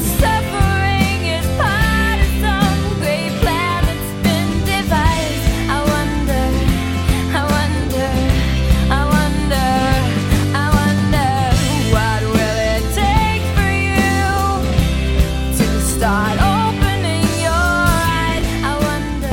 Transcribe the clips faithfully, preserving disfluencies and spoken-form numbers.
Suffering is part of some great plan that's been devised. I wonder, I wonder, I wonder, I wonder, what will it take for you to start opening your eyes? I wonder.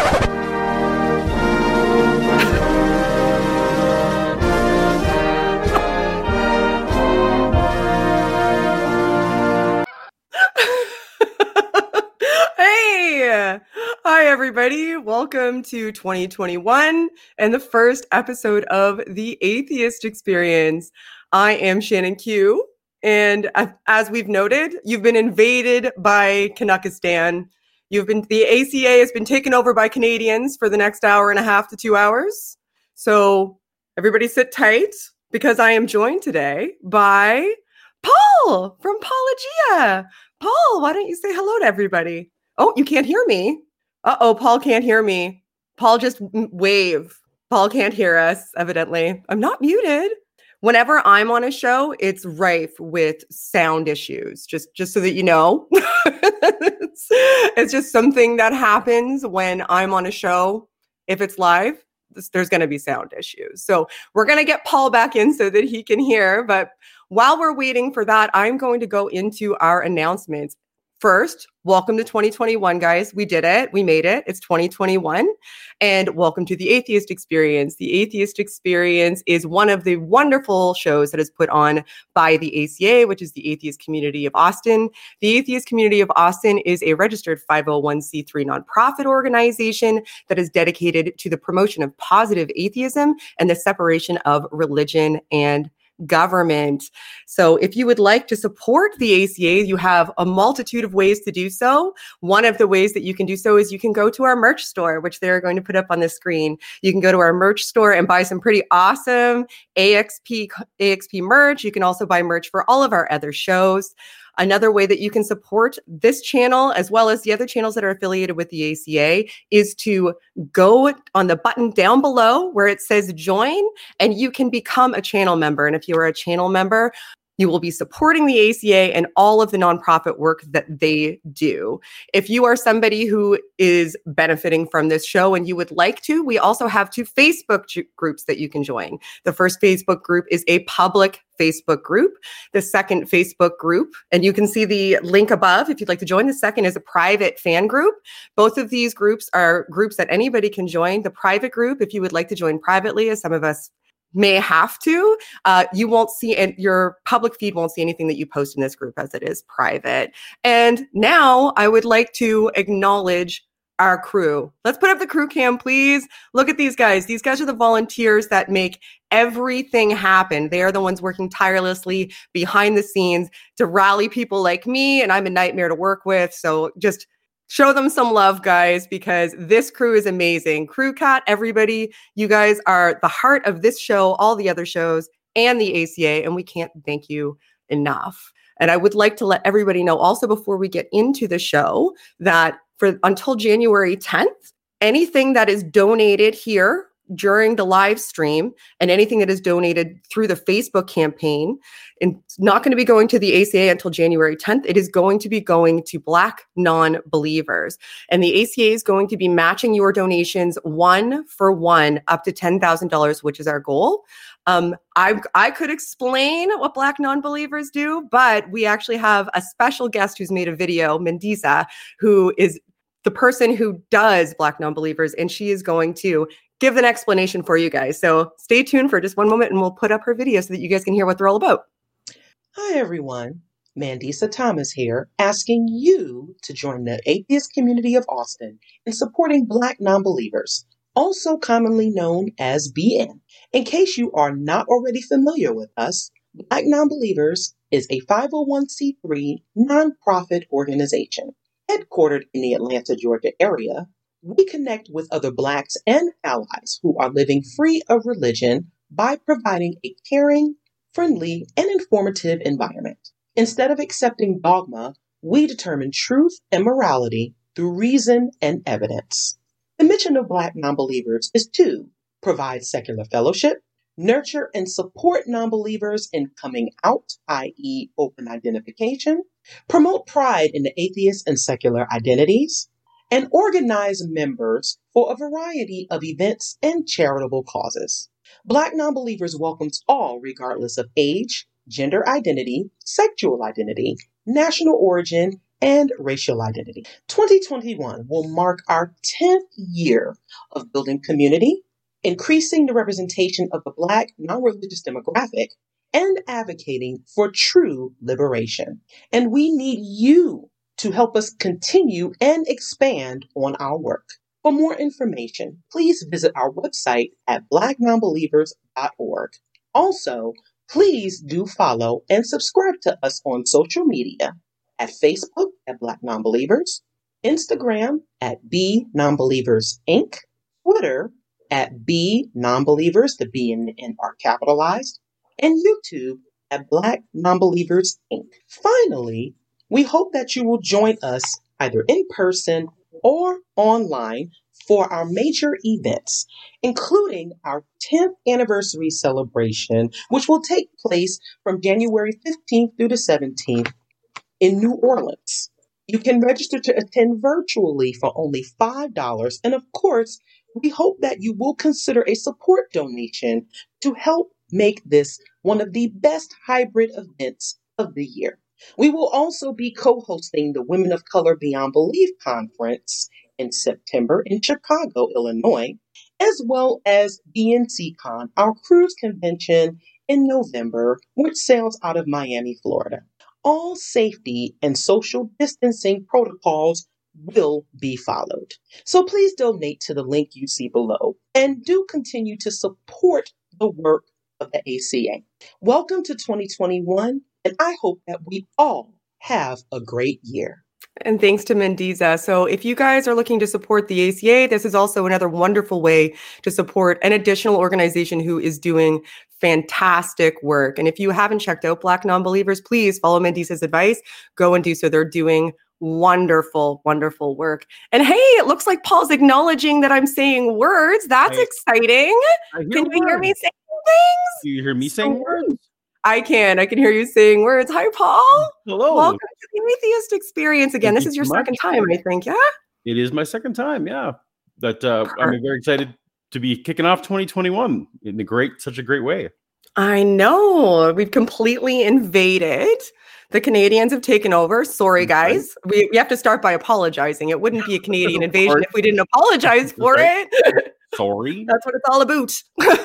Hey! Hi, everybody. Welcome to twenty twenty-one and the first episode of The Atheist Experience. I am Shannon Q, and a- as we've noted, you've been invaded by Canuckistan. You've been the A C A has been taken over by Canadians for the next hour and a half to two hours. So everybody sit tight because I am joined today by Paul from Paulogia. Paul, why don't you say hello to everybody? Oh, you can't hear me. Uh-oh, Paul can't hear me. Paul just m- wave. Paul can't hear us, evidently. I'm not muted. Whenever I'm on a show, it's rife with sound issues, just, just so that you know. it's, it's just something that happens when I'm on a show. If it's live, this, there's going to be sound issues. So we're going to get Paul back in so that he can hear. But while we're waiting for that, I'm going to go into our announcements. First, welcome to twenty twenty-one, guys. We did it. We made it. It's twenty twenty-one. And welcome to The Atheist Experience. The Atheist Experience is one of the wonderful shows that is put on by the A C A, which is the Atheist Community of Austin. The Atheist Community of Austin is a registered five oh one c three nonprofit organization that is dedicated to the promotion of positive atheism and the separation of religion and government. So if you would like to support the A C A, you have a multitude of ways to do so. One of the ways that you can do so is you can go to our merch store, which they're going to put up on the screen. You can go to our merch store and buy some pretty awesome A X P, A X P merch. You can also buy merch for all of our other shows. Another way that you can support this channel, as well as the other channels that are affiliated with the A C A, is to go on the button down below where it says join, and you can become a channel member. And if you are a channel member, you will be supporting the A C A and all of the nonprofit work that they do. If you are somebody who is benefiting from this show and you would like to, we also have two Facebook ju- groups that you can join. The first Facebook group is a public Facebook group. The second Facebook group, and you can see the link above if you'd like to join. The second is a private fan group. Both of these groups are groups that anybody can join. The private group, if you would like to join privately, as some of us may have to, uh, you won't see, and your public feed won't see anything that you post in this group as it is private. And now I would like to acknowledge our crew. Let's put up the crew cam, please. Look at these guys. These guys are the volunteers that make everything happen. They are the ones working tirelessly behind the scenes to rally people like me, and I'm a nightmare to work with. So just show them some love, guys, because this crew is amazing. Crew Cat, everybody, you guys are the heart of this show, all the other shows, and the A C A, and we can't thank you enough. And I would like to let everybody know also before we get into the show that for until January tenth, anything that is donated here during the live stream and anything that is donated through the Facebook campaign, and it's not going to be going to the A C A until January tenth. It is going to be going to Black non-believers. And the A C A is going to be matching your donations one for one up to ten thousand dollars, which is our goal. Um, I, I could explain what Black non-believers do, but we actually have a special guest who's made a video, Mendisa, who is the person who does Black non-believers, and she is going to give an explanation for you guys. So stay tuned for just one moment and we'll put up her video so that you guys can hear what they're all about. Hi, everyone. Mandisa Thomas here, asking you to join the Atheist Community of Austin in supporting Black non-believers, also commonly known as B N. In case you are not already familiar with us, Black Non-Believers is a five oh one c three nonprofit organization. Headquartered in the Atlanta, Georgia area, we connect with other Blacks and allies who are living free of religion by providing a caring, friendly, and informative environment. Instead of accepting dogma, we determine truth and morality through reason and evidence. The mission of Black non-believers is to provide secular fellowship, nurture and support non-believers in coming out, that is open identification, promote pride in the atheist and secular identities, and organize members for a variety of events and charitable causes. Black Nonbelievers welcomes all regardless of age, gender identity, sexual identity, national origin, and racial identity. twenty twenty-one will mark our tenth year of building community, increasing the representation of the Black non-religious demographic, and advocating for true liberation. And we need you to help us continue and expand on our work. For more information, please visit our website at black nonbelievers dot org. Also, please do follow and subscribe to us on social media at Facebook at Black Nonbelievers, Instagram at B Nonbelievers Incorporated, Twitter at B Nonbelievers, the B and the N are capitalized, and YouTube at Black Nonbelievers Incorporated. Finally, we hope that you will join us either in person or online for our major events, including our tenth anniversary celebration, which will take place from January fifteenth through the seventeenth in New Orleans. You can register to attend virtually for only five dollars. And of course, we hope that you will consider a support donation to help make this one of the best hybrid events of the year. We will also be co-hosting the Women of Color Beyond Belief Conference in September in Chicago, Illinois, as well as B N C Con, our cruise convention in November, which sails out of Miami, Florida. All safety and social distancing protocols will be followed. So please donate to the link you see below and do continue to support the work of the A C A. Welcome to twenty twenty-one, and I hope that we all have a great year. And thanks to Mendiza. So if you guys are looking to support the A C A, this is also another wonderful way to support an additional organization who is doing fantastic work. And if you haven't checked out Black Nonbelievers, please follow Mendiza's advice. Go and do so. They're doing wonderful, wonderful work. And hey, it looks like Paul's acknowledging that I'm saying words. That's I, exciting. I hear Can words. you hear me saying things? Do you hear me saying words? I can. I can hear you saying words. Hi, Paul. Hello. Welcome to the Atheist Experience again. Thank This is you your so second much. time, I think. Yeah. It is my second time. Yeah. But uh, I'm very excited to be kicking off twenty twenty-one in a great, such a great way. I know. We've completely invaded. The Canadians have taken over. Sorry, guys. We, we have to start by apologizing. It wouldn't be a Canadian invasion if we didn't apologize for Right. it. Sorry. That's what it's all about.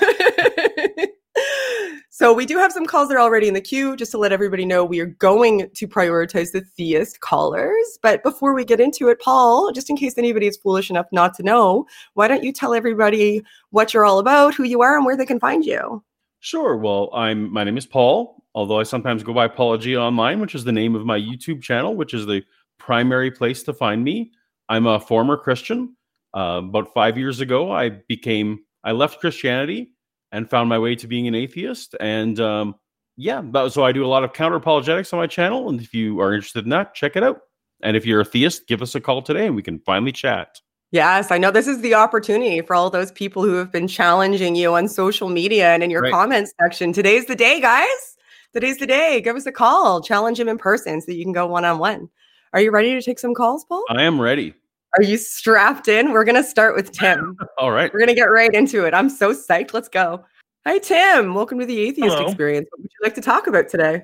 So we do have some calls that are already in the queue. Just to let everybody know, we are going to prioritize the theist callers. But before we get into it, Paul, just in case anybody is foolish enough not to know, why don't you tell everybody what you're all about, who you are, and where they can find you? Sure. Well, I'm. My name is Paul, although I sometimes go by Paula G Online, which is the name of my YouTube channel, which is the primary place to find me. I'm a former Christian. Uh, about five years ago, I became. I left Christianity and found my way to being an atheist. And um, yeah, but, so I do a lot of counter apologetics on my channel. And if you are interested in that, check it out. And if you're a theist, give us a call today and we can finally chat. Yes, I know this is the opportunity for all those people who have been challenging you on social media and in your Right. comments section. Today's the day, guys. Today's the day. Give us a call. Challenge him in person so that you can go one-on-one. Are you ready to take some calls, Paul? I am ready. Are you strapped in? We're going to start with Tim. All right. We're going to get right into it. I'm so psyched. Let's go. Hi, Tim. Welcome to the Atheist Hello. Experience. What would you like to talk about today?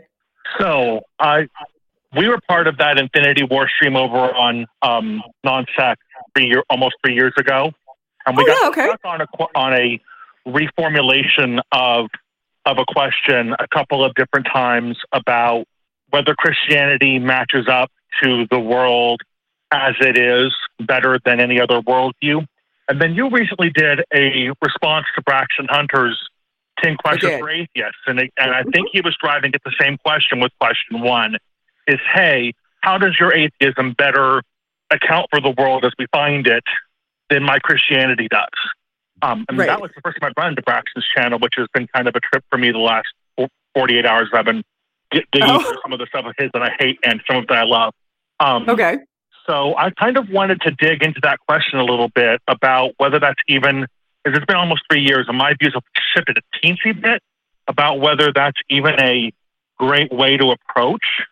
So I, we were part of that Infinity War stream over on um, non-sec three year, almost three years ago, and we Oh, got yeah, okay. stuck on a qu- on a reformulation of of a question a couple of different times about whether Christianity matches up to the world as it is better than any other worldview. And then you recently did a response to Braxton Hunter's ten questions did. for atheists, and it, and I think he was driving at the same question with question one: is hey, how does your atheism better account for the world as we find it than my Christianity does? Um, and Right. that was the first time I've run into Braxton's channel, which has been kind of a trip for me the last forty-eight hours. I've been dig- digging Oh. through some of the stuff of his that I hate and some of that I love. Um, Okay. So I kind of wanted to dig into that question a little bit about whether that's even, because it's been almost three years, and my views have shifted a teensy bit about whether that's even a great way to approach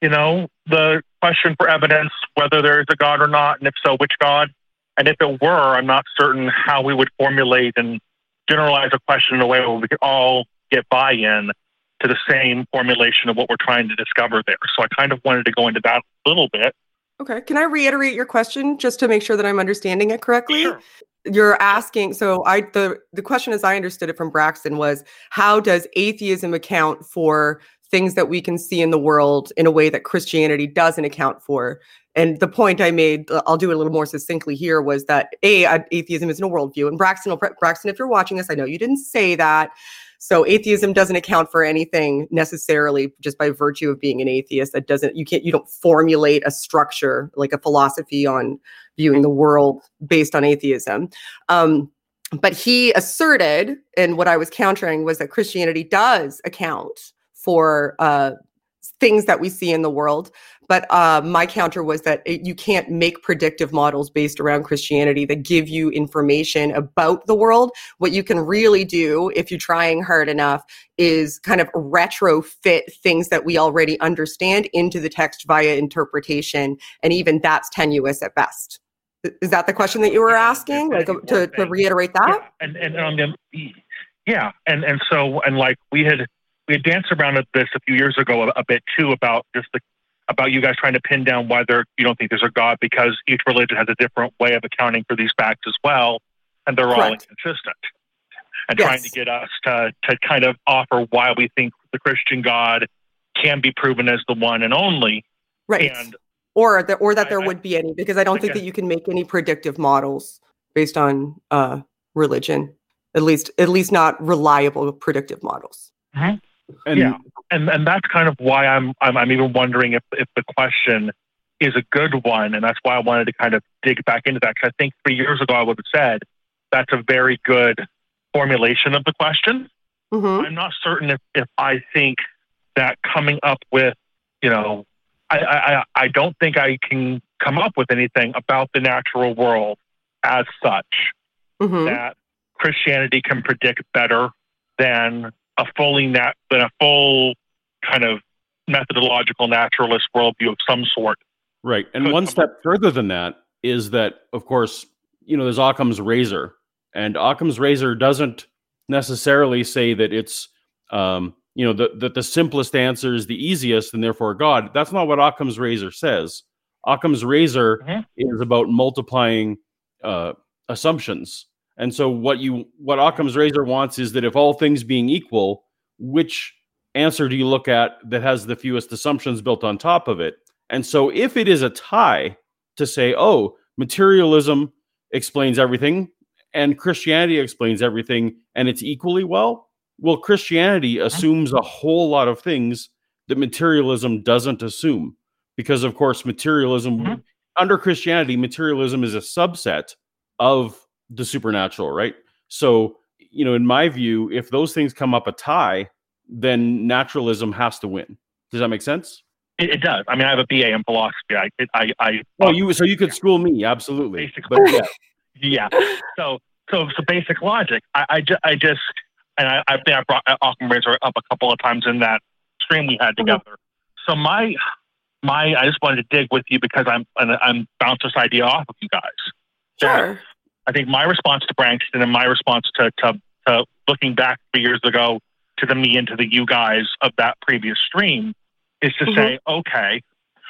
you know, the question for evidence, whether there is a God or not, and if so, which God? And if it were, I'm not certain how we would formulate and generalize a question in a way where we could all get buy-in to the same formulation of what we're trying to discover there. So I kind of wanted to go into that a little bit. Okay. Can I reiterate your question just to make sure that I'm understanding it correctly? Sure. You're asking, so I the the question as I understood it from Braxton was, how does atheism account for things that we can see in the world in a way that Christianity doesn't account for? And the point I made, I'll do it a little more succinctly here, was that A, atheism isn't a worldview. And Braxton, Braxton, if you're watching this, I know you didn't say that. So atheism doesn't account for anything necessarily just by virtue of being an atheist. That doesn't, you can't, you don't formulate a structure, like a philosophy on viewing the world based on atheism. Um, but he asserted, and what I was countering was that Christianity does account for uh, things that we see in the world. But uh, my counter was that it, you can't make predictive models based around Christianity that give you information about the world. What you can really do, if you're trying hard enough, is kind of retrofit things that we already understand into the text via interpretation. And even that's tenuous at best. Is that the question that you were asking? Like to, to reiterate that? Yeah. And, and, um, yeah. And, and so, and like we had, we had danced around at this a few years ago a, a bit too about just the about you guys trying to pin down whether you don't think there's a God, because each religion has a different way of accounting for these facts as well, and they're all Correct. inconsistent. And Yes. trying to get us to to kind of offer why we think the Christian God can be proven as the one and only. Right. And or that, or that there I- I- would be any, because I don't think Okay. that you can make any predictive models based on uh, religion, at least, at least not reliable predictive models. And yeah, and and that's kind of why I'm I'm, I'm even wondering if, if the question is a good one, and that's why I wanted to kind of dig back into that, because I think three years ago I would have said that's a very good formulation of the question. Mm-hmm. I'm not certain if, if I think that coming up with, you know, I, I I don't think I can come up with anything about the natural world as such Mm-hmm. that Christianity can predict better than a fully nat than a full kind of methodological naturalist worldview of some sort. Right. And Could one come step further than that is that, of course, you know, there's Occam's razor, and Occam's razor doesn't necessarily say that it's, um, you know, that the, the simplest answer is the easiest and therefore God. That's not what Occam's razor says. Occam's razor Mhm. is about multiplying uh, assumptions. And so what you what Occam's razor wants is that if all things being equal, which answer do you look at that has the fewest assumptions built on top of it? And so if it is a tie to say, oh, materialism explains everything and Christianity explains everything and it's equally well, well, Christianity assumes a whole lot of things that materialism doesn't assume. Because, of course, materialism, Mhm. under Christianity, materialism is a subset of the supernatural, right? So, you know, in my view, if those things come up a tie, then naturalism has to win. Does that make sense? It, it does. I mean, I have a B A in philosophy. I, I, I Well, you so you could school me, absolutely. Basically. But yeah, yeah. So, so, so basic logic. I, I, ju- I just, and I, I think I brought Occam razor up a couple of times in that stream we had together. So my, my, I just wanted to dig with you because I'm, and I'm bounce this idea off of you guys. That Sure. I think my response to Braxton and my response to, to, to looking back three years ago to the me and to the you guys of that previous stream is to Mhm. say, okay,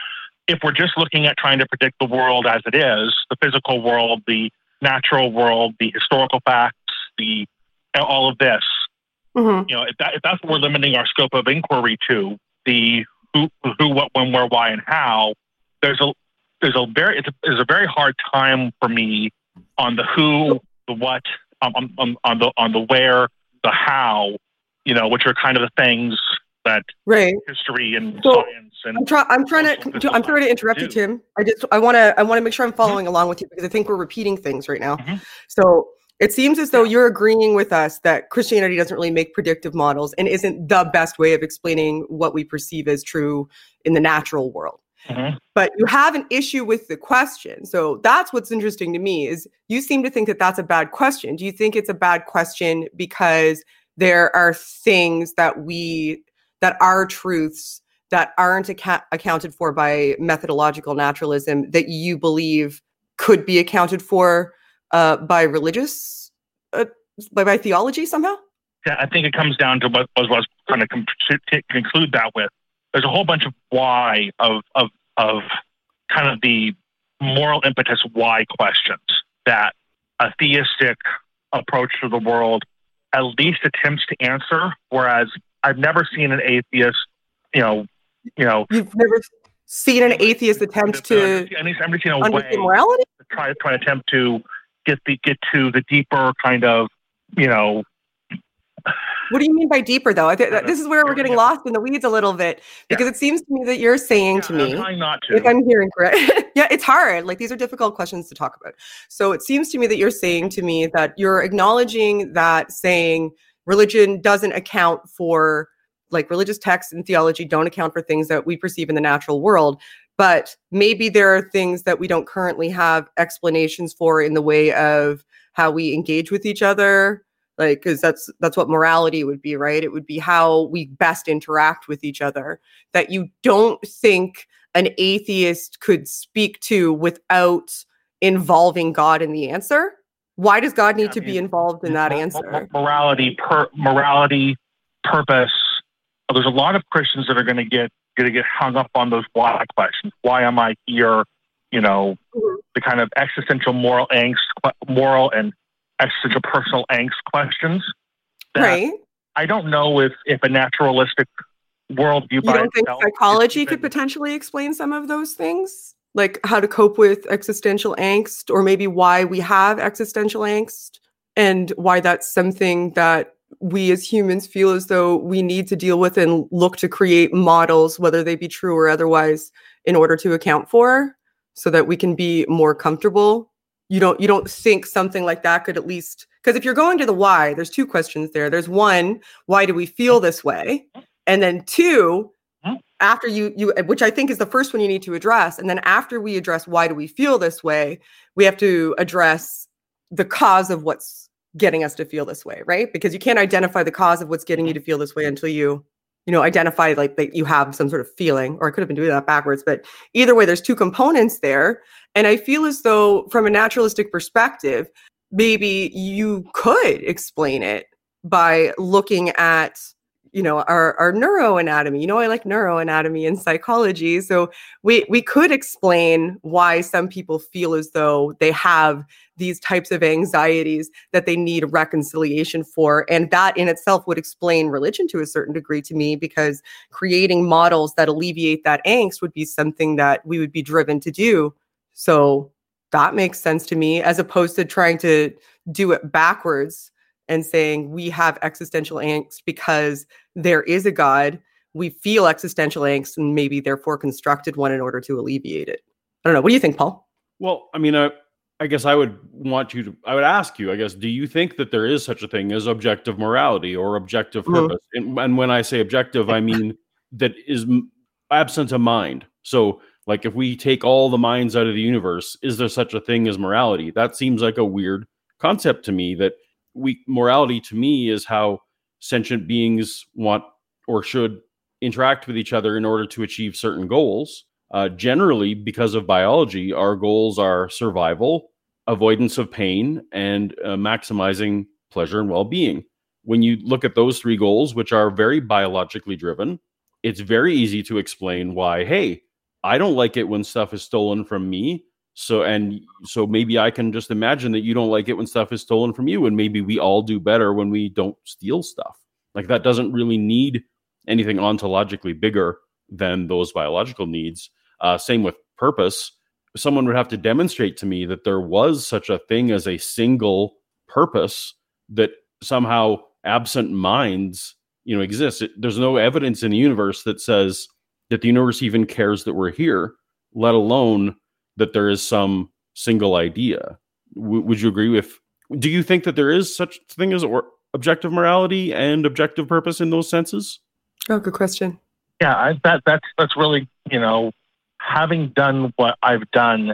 if we're just looking at trying to predict the world as it is, the physical world, the natural world, the historical facts, the all of this, Mm-hmm. you know, if, that, if that's what we're limiting our scope of inquiry to, the who, who, what, when, where, why, and how, there's a there's a very it's a, there's a very hard time for me on the who, the what, um, on, on, on the on the where, the how, you know, which are kind of the things that Right. history and So, science and I'm trying. I'm trying social to. I'm sorry to interrupt you, do. Tim. I just. I want to. I want to make sure I'm following along with you because I think we're repeating things right now. Mhm. So it seems as though you're agreeing with us that Christianity doesn't really make predictive models and isn't the best way of explaining what we perceive as true in the natural world. Mhm. But you have an issue with the question. So that's what's interesting to me is you seem to think that that's a bad question. Do you think it's a bad question because there are things that we that are truths that aren't acca- accounted for by methodological naturalism that you believe could be accounted for uh, by religious, uh, by, by theology somehow? Yeah, I think it comes down to what was was trying to com- to conclude that with. There's a whole bunch of why of of of kind of the moral impetus why questions that a theistic approach to the world at least attempts to answer. Whereas I've never seen an atheist, you know, you know, you've never seen an atheist attempt to I've never seen a way understand morality. to try try to attempt to get the get to the deeper kind of, you know. What do you mean by deeper, though? I think this is where we're getting lost in the weeds a little bit, because Yeah. it seems to me that you're saying Yeah, to I'm me, trying not to. if I'm hearing correct, yeah, it's hard. Like, these are difficult questions to talk about. So it seems to me that you're saying to me that you're acknowledging that saying religion doesn't account for, like, religious texts and theology don't account for things that we perceive in the natural world. But maybe there are things that we don't currently have explanations for in the way of how we engage with each other. Like, because that's that's what morality would be, right? It would be how we best interact with each other. That you don't think an atheist could speak to without involving God in the answer. Why does God need Yeah, I to be mean, involved in that Mo- answer? mo- Morality, per, morality, purpose. There's a lot of Christians that are going to get going to get hung up on those why questions. Why am I here? You know, Mhm. the kind of existential moral angst, moral and existential personal angst questions. That Right? I don't know if if a naturalistic worldview You by don't think itself psychology is could even- potentially explain some of those things? Like how to cope with existential angst, or maybe why we have existential angst, and why that's something that we as humans feel as though we need to deal with and look to create models, whether they be true or otherwise, in order to account for, so that we can be more comfortable. You don't you don't think something like that could at least, because if you're going to the why, there's two questions there. There's one, why do we feel this way? And then two, after you you which I think is the first one you need to address. And then after we address why do we feel this way, we have to address the cause of what's getting us to feel this way, right? Because you can't identify the cause of what's getting you to feel this way until you, you know, identify like that you have some sort of feeling. Or I could have been doing that backwards, but either way, there's two components there. And I feel as though from a naturalistic perspective, maybe you could explain it by looking at, you know, our, our neuroanatomy. You know, I like neuroanatomy and psychology. So we, we could explain why some people feel as though they have these types of anxieties that they need reconciliation for. And that in itself would explain religion to a certain degree to me, because creating models that alleviate that angst would be something that we would be driven to do. So that makes sense to me, as opposed to trying to do it backwards and saying we have existential angst because there is a God. We feel existential angst and maybe therefore constructed one in order to alleviate it. I don't know. What do you think, Paul? Well, I mean, uh, I guess I would want you to, I would ask you, I guess, do you think that there is such a thing as objective morality or objective Mhm. purpose? And, and when I say objective, I mean that is m- absent a mind. So, like, if we take all the minds out of the universe, is there such a thing as morality? That seems like a weird concept to me. That we morality to me is how sentient beings want or should interact with each other in order to achieve certain goals. Uh, generally, because of biology, our goals are survival, avoidance of pain, and uh, maximizing pleasure and well-being. When you look at those three goals, which are very biologically driven, it's very easy to explain why, hey, I don't like it when stuff is stolen from me. So, and so maybe I can just imagine that you don't like it when stuff is stolen from you. And maybe we all do better when we don't steal stuff. Like, that doesn't really need anything ontologically bigger than those biological needs. Uh, same with purpose. Someone would have to demonstrate to me that there was such a thing as a single purpose that somehow absent minds, you know, exists. It, there's no evidence in the universe that says that the universe even cares that we're here, let alone that there is some single idea. W- would you agree with, do you think that there is such a thing as or objective morality and objective purpose in those senses? Oh, good question. Yeah, I, that that's that's really, you know, having done what I've done,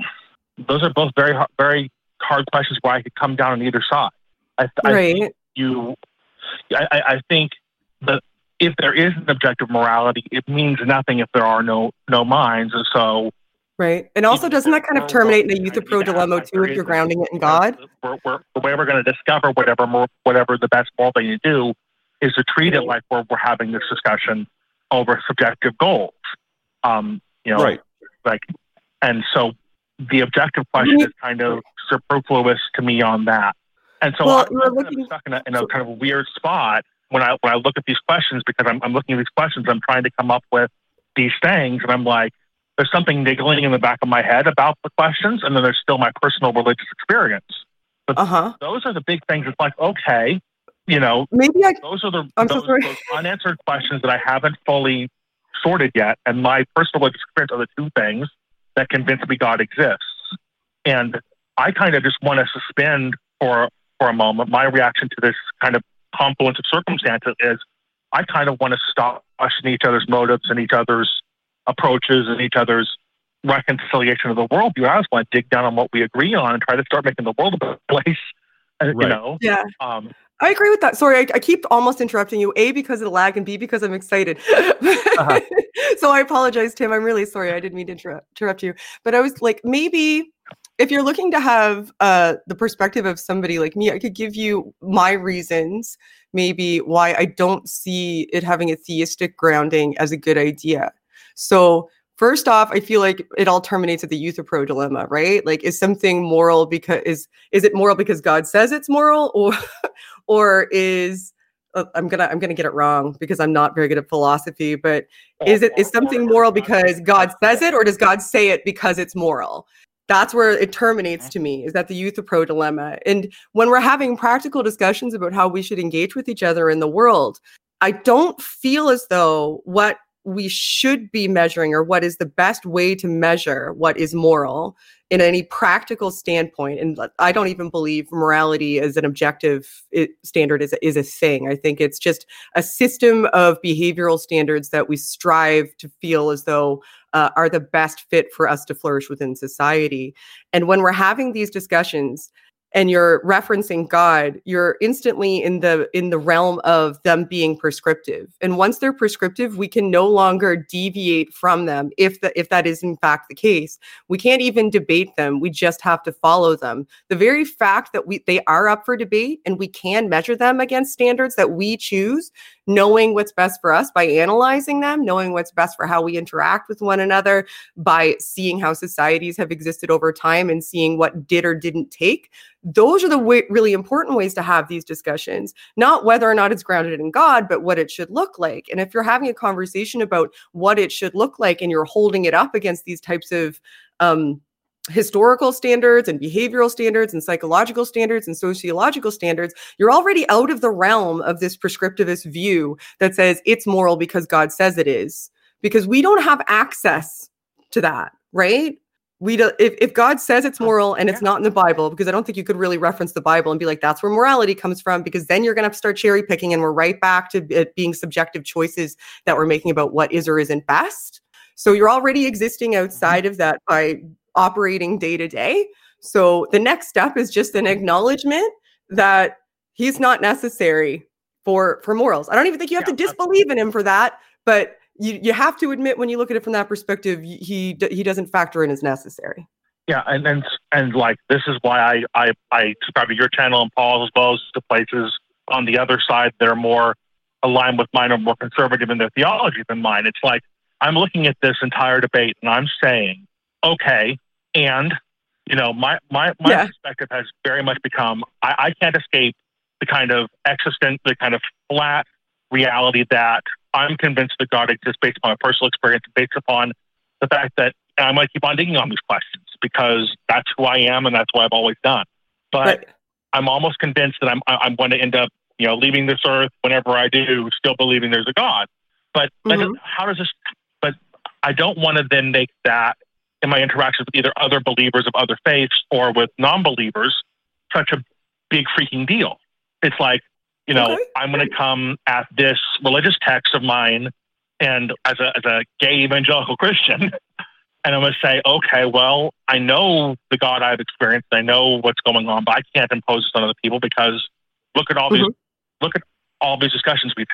those are both very hard, very hard questions where I could come down on either side. I, I Right. think you, I, I I think that if there is an objective morality, it means nothing if there are no no minds. And so, Right. And also, doesn't that kind of terminate in a Euthyphro dilemma too if you're grounding it in God? We're, we're, the way we're going to discover whatever more, whatever the best moral thing to do is to treat it like we're, we're having this discussion over subjective goals. Um, you know, Right. like, and so the objective question is kind of superfluous to me on that. And so Well, I'm, you're I'm kind looking- of stuck in a, in a kind of a weird spot when I when I look at these questions, because I'm, I'm looking at these questions, I'm trying to come up with these things, and I'm like, there's something niggling in the back of my head about the questions, and then there's still my personal religious experience. But Uh-huh. those are the big things. It's like, okay, you know, Maybe I those are the I'm so those, sorry. those unanswered questions that I haven't fully sorted yet, and my personal religious experience are the two things that convince me God exists. And I kind of just want to suspend for for a moment. My reaction to this kind of confluence of circumstances is I kind of want to stop questioning each other's motives and each other's approaches and each other's reconciliation of the worldview. I just want to dig down on what we agree on and try to start making the world a better place. Uh, You Right. know, Yeah. um, I agree with that. Sorry, I, I keep almost interrupting you. A, because of the lag, and B, because I'm excited. Uh-huh. So I apologize, Tim. I'm really sorry. I didn't mean to interrupt, interrupt you. But I was like, maybe if you're looking to have uh, the perspective of somebody like me, I could give you my reasons, maybe why I don't see it having a theistic grounding as a good idea. So first off, I feel like it all terminates at the Euthyphro dilemma, right? Like, is something moral because is is it moral because God says it's moral, or or is uh, I'm gonna I'm gonna get it wrong because I'm not very good at philosophy, but is it is something moral because God says it, or does God say it because it's moral? That's where it terminates to me, is that the Euthyphro dilemma. And when we're having practical discussions about how we should engage with each other in the world, I don't feel as though what we should be measuring, or what is the best way to measure what is moral in any practical standpoint. And I don't even believe morality as an objective i- standard is a, is a thing. I think it's just a system of behavioral standards that we strive to feel as though uh, are the best fit for us to flourish within society. And when we're having these discussions, and you're referencing God, you're instantly in the in the realm of them being prescriptive. And once they're prescriptive, we can no longer deviate from them if the, if that is in fact the case. We can't even debate them. We just have to follow them. The very fact that we they are up for debate and we can measure them against standards that we choose, knowing what's best for us by analyzing them, knowing what's best for how we interact with one another, by seeing how societies have existed over time and seeing what did or didn't take. Those are the way, really important ways to have these discussions, not whether or not it's grounded in God, but what it should look like. And if you're having a conversation about what it should look like and you're holding it up against these types of um, historical standards and behavioral standards and psychological standards and sociological standards, you're already out of the realm of this prescriptivist view that says it's moral because God says it is, because we don't have access to that, right? We do, if, if God says it's moral and it's not in the Bible, because I don't think you could really reference the Bible and be like, that's where morality comes from, because then you're going to have to start cherry picking and we're right back to it being subjective choices that we're making about what is or isn't best. So you're already existing outside of that by operating day to day. So the next step is just an acknowledgement that he's not necessary for, for morals. I don't even think you have Yeah, to disbelieve in him for that, but you, you have to admit when you look at it from that perspective, he he doesn't factor in as necessary. Yeah, and and and like this is why I I, I subscribe to your channel and Paul's as well as to places on the other side that are more aligned with mine or more conservative in their theology than mine. It's like I'm looking at this entire debate and I'm saying, okay, and you know, my my my Yeah. perspective has very much become I, I can't escape the kind of existent, the kind of flat reality that I'm convinced that God exists based upon my personal experience, based upon the fact that and I might keep on digging on these questions because that's who I am and that's what I've always done. But Right. I'm almost convinced that I'm I'm going to end up, you know, leaving this earth whenever I do, still believing there's a God. But that Mhm. doesn't- how does this? But I don't want to then make that in my interactions with either other believers of other faiths or with non-believers such a big freaking deal. It's like, you know, Okay. I'm going to come at this religious text of mine, and as a as a gay evangelical Christian. And I'm going to say, okay, well, I know the God I've experienced. I know what's going on, but I can't impose this on other people because look at all these, Mhm. look at all these discussions we've had.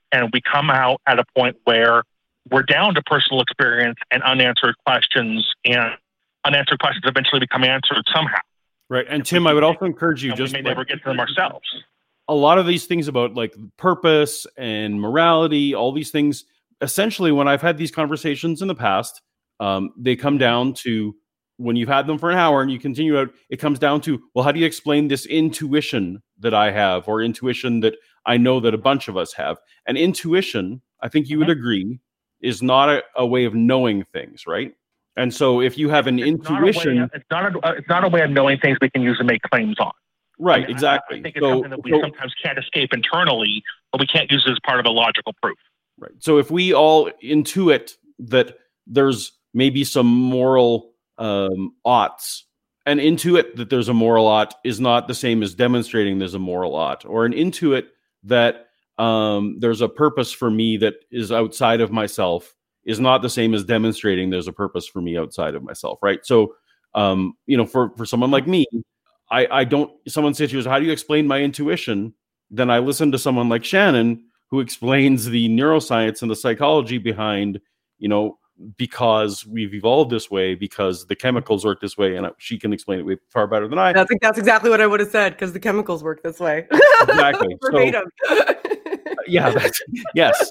and we come out at a point where we're down to personal experience and unanswered questions, and unanswered questions eventually become answered somehow. Right. And Tim, I would also encourage you And just we may like, never get to them ourselves. a lot of these things about like purpose and morality, all these things, essentially, when I've had these conversations in the past, um, they come down to, when you've had them for an hour and you continue out, it comes down to, well, how do you explain this intuition that I have, or intuition that I know that a bunch of us have? And intuition, I think you would agree, is not a, a way of knowing things, right? And so if you have an It's intuition... Not a way, it's, not a, it's not a way of knowing things we can use to make claims on. Right, I mean, exactly. I, I think it's so, something that we so, sometimes can't escape internally, but we can't use it as part of a logical proof. Right. So if we all intuit that there's maybe some moral um, oughts, and intuit that there's a moral ought is not the same as demonstrating there's a moral ought, or an intuit that um, there's a purpose for me that is outside of myself is not the same as demonstrating there's a purpose for me outside of myself. Right. So, um, you know, for, for someone like me, I, I don't, someone says to you, how do you explain my intuition? Then I listen to someone like Shannon, who explains the neuroscience and the psychology behind, you know, because we've evolved this way, because the chemicals work this way, and she can explain it way far better than I. That's that's exactly what I would have said, because the chemicals work this way. Exactly. Verbatim. So, yeah. That's, yes.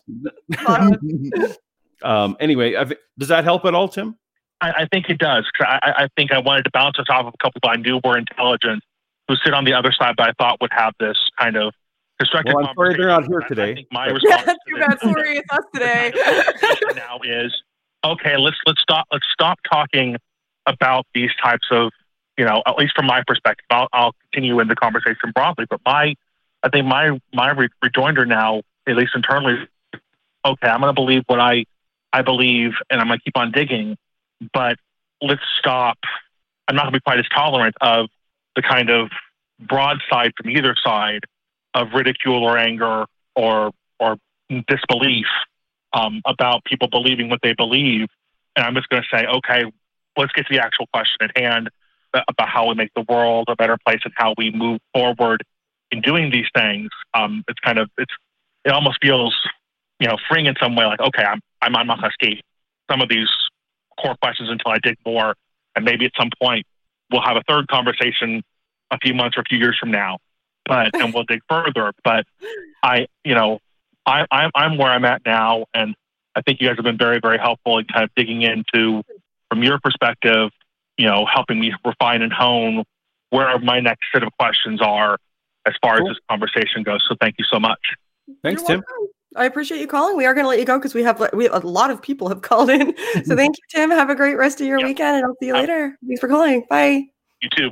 um, anyway, I've, does that help at all, Tim? I, I think it does. I, I think I wanted to bounce this off of a couple people I knew were intelligent, who sit on the other side, but I thought would have this kind of constructive well, I'm sorry they're not here today. I, I think my response Yeah, to too this, bad. Sorry, it's us today. now is okay. Let's let's stop. Let's stop talking about these types of, you know, at least from my perspective. I'll, I'll continue in the conversation broadly, but my, I think my my re- rejoinder now, at least internally, is, okay, I'm going to believe what I I believe, and I'm going to keep on digging. But let's stop. I'm not going to be quite as tolerant of the kind of broadside from either side of ridicule or anger or or disbelief um, about people believing what they believe. And I'm just going to say, okay, let's get to the actual question at hand about how we make the world a better place and how we move forward in doing these things. Um, it's kind of it's it almost feels, you know, freeing in some way. Like, okay, I'm I'm, I'm not going to escape some of these core questions until I dig more, and maybe at some point we'll have a third conversation a few months or a few years from now, but and we'll dig further. But I, you know, I, I'm I'm where I'm at now, and I think you guys have been very, very helpful in kind of digging into, from your perspective, you know, helping me refine and hone where my next set of questions are as far Cool. as this conversation goes. So thank you so much. Thanks, You're Tim. welcome. I appreciate you calling. We are going to let you go because we have we a lot of people have called in. So thank you, Tim. Have a great rest of your Yep. weekend, and I'll see you Bye. later. Thanks for calling. Bye. You too.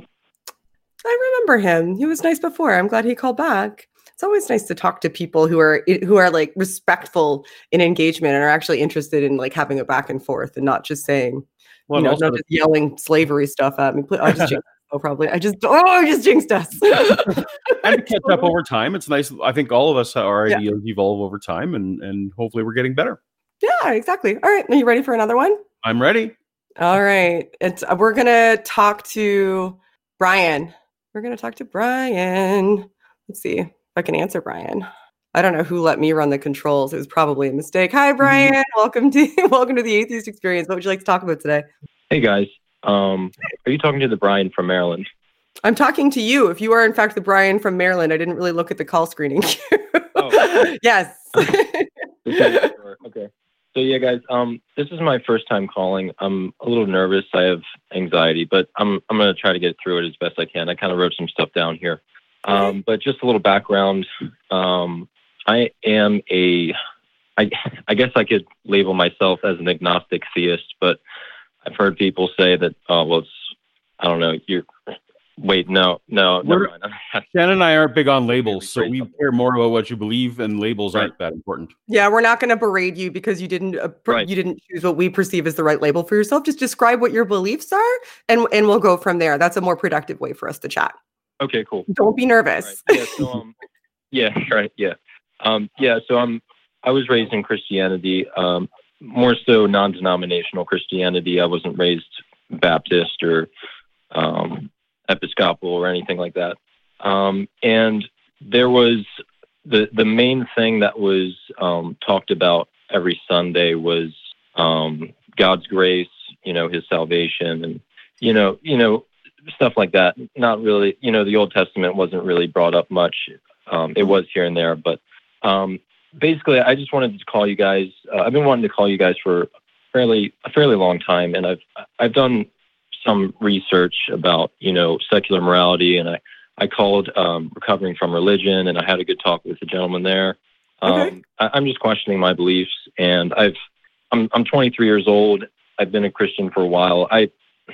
I remember him. He was nice before. I'm glad he called back. It's always nice to talk to people who are who are like respectful in engagement and are actually interested in like having a back and forth and not just saying, Well, you know, also not just yelling slavery stuff at me. Pl- I just jinxed oh, probably. I just oh, I just jinxed us. and to catch up over time. It's nice. I think all of us, our Yeah. ideas evolve over time, and and hopefully we're getting better. Yeah, exactly. All right, are you ready for another one? I'm ready. All right. It's uh, we're gonna talk to Brian. We're gonna talk to Brian. Let's see if I can answer Brian. I don't know who let me run the controls. It was probably a mistake. Hi, Brian. Welcome to welcome to the Atheist Experience. What would you like to talk about today? Hey guys, um, are you talking to the Brian from Maryland? I'm talking to you. If you are in fact the Brian from Maryland, I didn't really look at the call screening. Oh. Yes. Okay, sure. Okay. So yeah, guys, um, this is my first time calling. I'm a little nervous. I have anxiety, but I'm I'm gonna try to get through it as best I can. I kind of wrote some stuff down here, um, but just a little background. Um, I am a, I I guess I could label myself as an agnostic theist, but I've heard people say that, oh, well, it's, I don't know, you're. Wait, no, no, never We're- mind. Shannon and I aren't big on labels, so we care more about what you believe, and labels aren't that important. Yeah, we're not going to berate you because you didn't uh, per- Right. you didn't choose what we perceive as the right label for yourself. Just describe what your beliefs are, and and we'll go from there. That's a more productive way for us to chat. Okay, cool. Don't be nervous. Right. Yeah, so, um, yeah, right, yeah. Um, yeah, so I'm, I was raised in Christianity, um, more so non-denominational Christianity. I wasn't raised Baptist or um, Episcopal or anything like that. Um, and there was the the main thing that was um, talked about every Sunday was um, God's grace, you know, His salvation, and you know, you know, stuff like that. Not really, you know, the Old Testament wasn't really brought up much. Um, it was here and there, but um, basically, I just wanted to call you guys. Uh, I've been wanting to call you guys for fairly a fairly long time, and I've I've done some research about, you know, secular morality, and I. I called um, Recovering from Religion, and I had a good talk with the gentleman there. Um, Okay. I, I'm just questioning my beliefs, and I've I'm I'm twenty-three years old. I've been a Christian for a while. I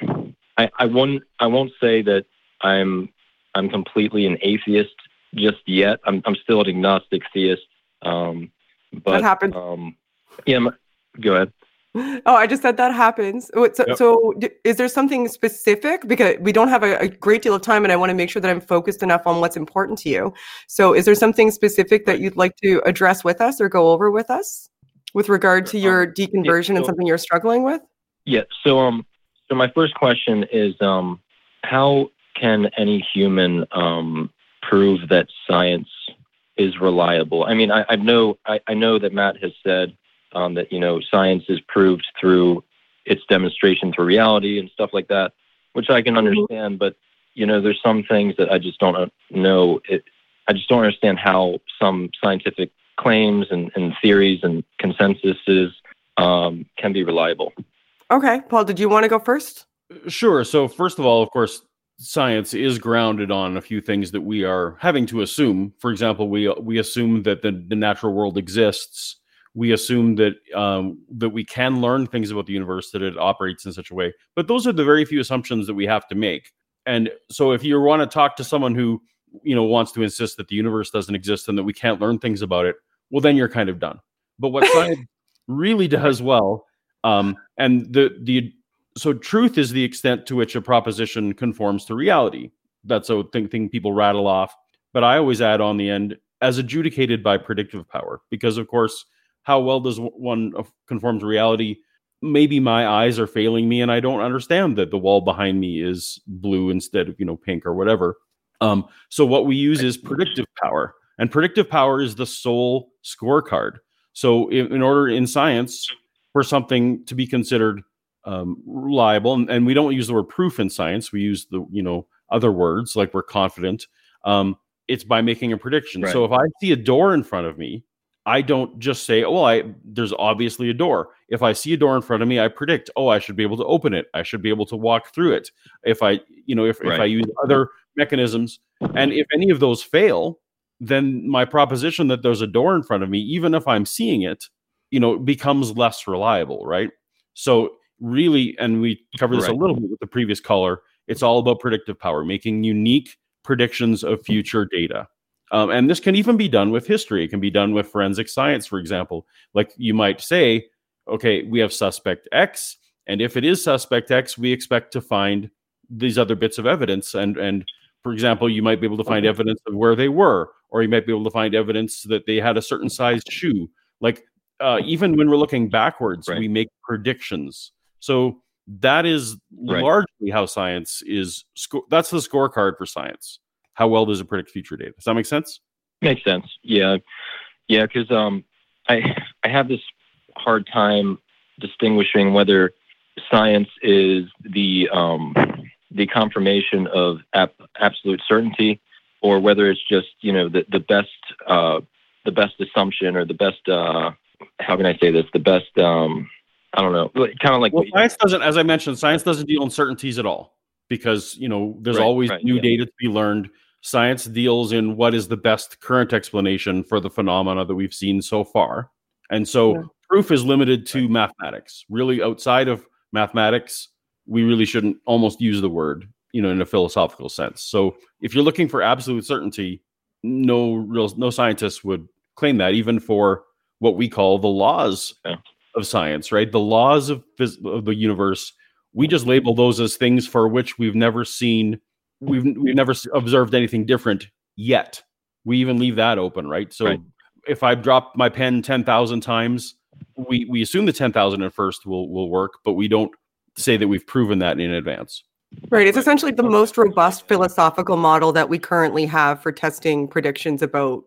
I, I won't I won't say that I'm I'm completely an atheist just yet. I'm I'm still an agnostic theist. Um, but That happens. Um, yeah, my, go ahead. Oh, I just said that happens. Oh, So, Yep. so d- is there something specific? Because we don't have a, a great deal of time, and I want to make sure that I'm focused enough on what's important to you. So, is there something specific that you'd like to address with us or go over with us with regard to your deconversion and so- something you're struggling with? Yeah. So, um, so my first question is, um, how can any human um, prove that science is reliable? I mean, I, I know, I, I know that Matt has said um, that you know science is proved through its demonstration through reality and stuff like that, which I can understand. But you know, there's some things that I just don't know. It, I just don't understand how some scientific claims and, and theories and consensuses um, can be reliable. Okay, Paul, did you want to go first? Sure. So first of all, of course, science is grounded on a few things that we are having to assume. For example, we we assume that the, the natural world exists. We assume that um, that we can learn things about the universe, that it operates in such a way. But those are the very few assumptions that we have to make. And so if you want to talk to someone who, you know, wants to insist that the universe doesn't exist and that we can't learn things about it, well, then you're kind of done. But what science really does well, um, and the the so truth is the extent to which a proposition conforms to reality. That's a thing, thing people rattle off. But I always add on the end, as adjudicated by predictive power, because of course, how well does one conform to reality? Maybe my eyes are failing me and I don't understand that the wall behind me is blue instead of, you know, pink or whatever. Um, so what we use is predictive power, and predictive power is the sole scorecard. So in, in order in science for something to be considered um, reliable, and, and we don't use the word proof in science, we use the, you know, other words like we're confident. Um, it's by making a prediction. Right. So if I see a door in front of me, I don't just say, oh, I there's obviously a door. If I see a door in front of me, I predict, oh, I should be able to open it. I should be able to walk through it. If I, you know, if, Right. if I use other mechanisms, and if any of those fail, then my proposition that there's a door in front of me, even if I'm seeing it, you know, becomes less reliable, right? So really, and we covered this Right. a little bit with the previous caller, it's all about predictive power, making unique predictions of future data. Um, and this can even be done with history. It can be done with forensic science, for example. Like you might say, okay, we have suspect X, and if it is suspect X, we expect to find these other bits of evidence. And, and for example, you might be able to find evidence of where they were, or you might be able to find evidence that they had a certain sized shoe. Like uh, even when we're looking backwards, Right. we make predictions. So that is Right. largely how science is. Sco- that's the scorecard for science. How well does it predict future data? Does that make sense? Makes sense. Yeah, yeah. Because um, I I have this hard time distinguishing whether science is the um, the confirmation of ap- absolute certainty, or whether it's just you know the the best uh, the best assumption or the best uh, how can I say this the best um, I don't know kind of like Well, what you- science doesn't, as I mentioned, science doesn't deal in certainties at all, because you know there's Right, always right, new yeah. data to be learned. Science deals in what is the best current explanation for the phenomena that we've seen so far, and so Yeah. proof is limited to mathematics. Really, outside of mathematics, we really shouldn't almost use the word, you know, in a philosophical sense. So, if you're looking for absolute certainty, no real no scientist would claim that, even for what we call the laws Yeah. of science, right? The laws of, phys- of the universe. We just label those as things for which we've never seen, we've we've never s- observed anything different yet. We even leave that open, right? So Right. if I drop my pen ten thousand times, we we assume the ten thousand at first will will work, but we don't say that we've proven that in advance. Right. It's essentially the most robust philosophical model that we currently have for testing predictions about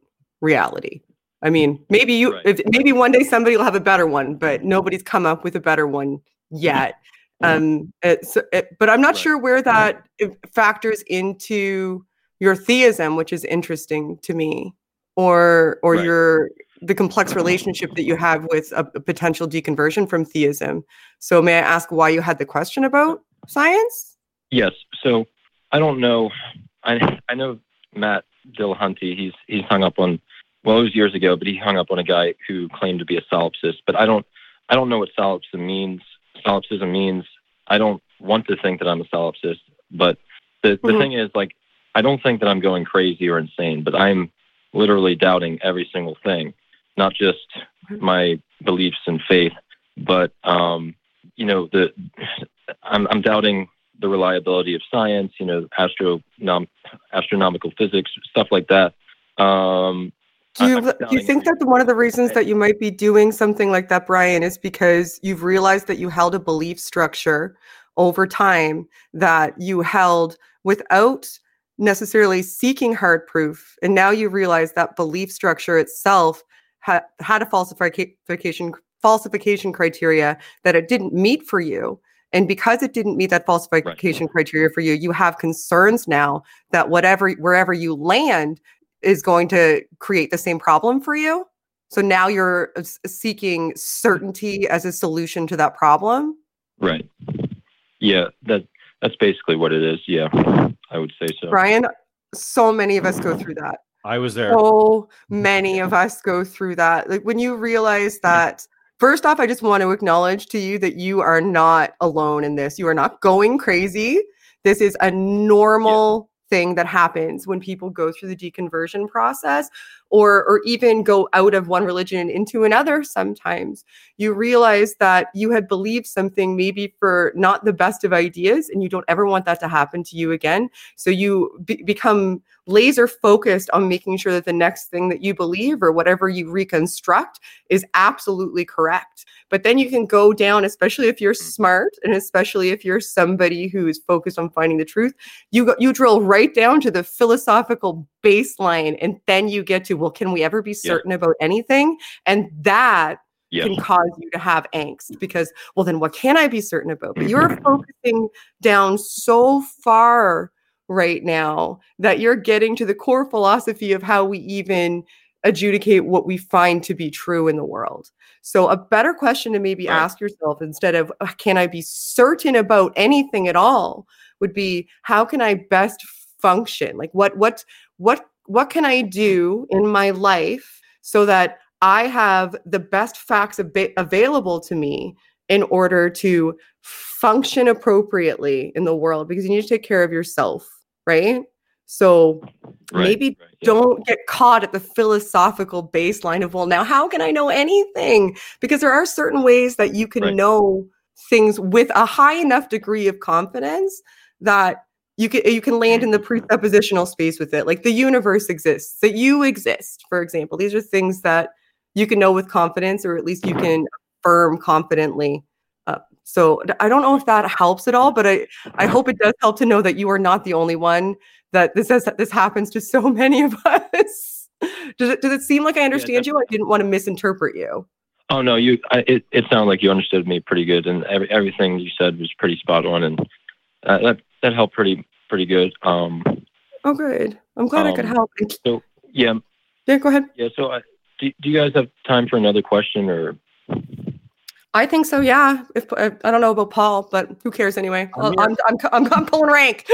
reality. I mean, maybe you, Right. if, maybe one day somebody will have a better one, but nobody's come up with a better one yet. Um, it's, it, but I'm not Right. sure where that factors into your theism, which is interesting to me, or or Right. your the complex relationship that you have with a, a potential deconversion from theism. So, may I ask why you had the question about science? Yes. So I don't know. I I know Matt Dillahunty. He's he's hung up on. Well, it was years ago, but he hung up on a guy who claimed to be a solipsist. But I don't I don't know what solipsism means. Solipsism means I don't want to think that I'm a solipsist. But the the Mhm. thing is, like, I don't think that I'm going crazy or insane. But I'm literally doubting every single thing, not just my beliefs and faith, but um, you know, the I'm I'm doubting the reliability of science, you know, astronom- astronomical physics, stuff like that. Um, Do you, I'm do you doubting think that every- one of the reasons that you might be doing something like that, Brian, is because you've realized that you held a belief structure over time that you held without necessarily seeking hard proof, and now you realize that belief structure itself ha- had a falsification falsification criteria that it didn't meet for you. And because it didn't meet that falsification criteria for you, you have concerns now that whatever wherever you land is going to create the same problem for you. So now you're s- seeking certainty as a solution to that problem. Right. Yeah, that that's basically what it is. Yeah, I would say so. Brian, so many of us go through that. I was there. So many of us go through that. Like when you realize that, first off, I just want to acknowledge to you that you are not alone in this. You are not going crazy. This is a normal thing that happens when people go through the deconversion process, or or even go out of one religion into another. Sometimes you realize that you had believed something maybe for not the best of ideas, and you don't ever want that to happen to you again. So you be- become laser focused on making sure that the next thing that you believe or whatever you reconstruct is absolutely correct. But then you can go down, especially if you're smart and especially if you're somebody who is focused on finding the truth, you go, you drill right down to the philosophical baseline, and then you get to, well, can we ever be certain yeah. about anything? And that Yes. can cause you to have angst because, well, then what can I be certain about? But you're focusing down so far right now that you're getting to the core philosophy of how we even adjudicate what we find to be true in the world. So a better question to maybe Right. ask yourself, instead of can I be certain about anything at all, would be how can I best function? Like what what what what can I do in my life so that I have the best facts ab- available to me in order to function appropriately in the world, because you need to take care of yourself, right? So Right, maybe right, yeah. don't get caught at the philosophical baseline of, well, now how can I know anything? Because there are certain ways that you can Right. know things with a high enough degree of confidence that you can you can land in the presuppositional space with it. Like the universe exists, that you exist, for example. These are things that you can know with confidence, or at least you can affirm confidently. Uh, so I don't know if that helps at all, but I, I hope it does help to know that you are not the only one, that this has, this happens to so many of us. Does it, does it seem like I understand Yeah, you? I didn't want to misinterpret you. Oh no, you. I, it it sounded like you understood me pretty good, and every, everything you said was pretty spot on, and uh, that that helped pretty pretty good. Um, Oh, good. I'm glad I could Um, help. so yeah, Yeah, go ahead. yeah. So I, do do you guys have time for another question, or I think so. Yeah. If I, I don't know about Paul, but who cares anyway? I'm I'm I'm I'm, I'm, I'm pulling rank.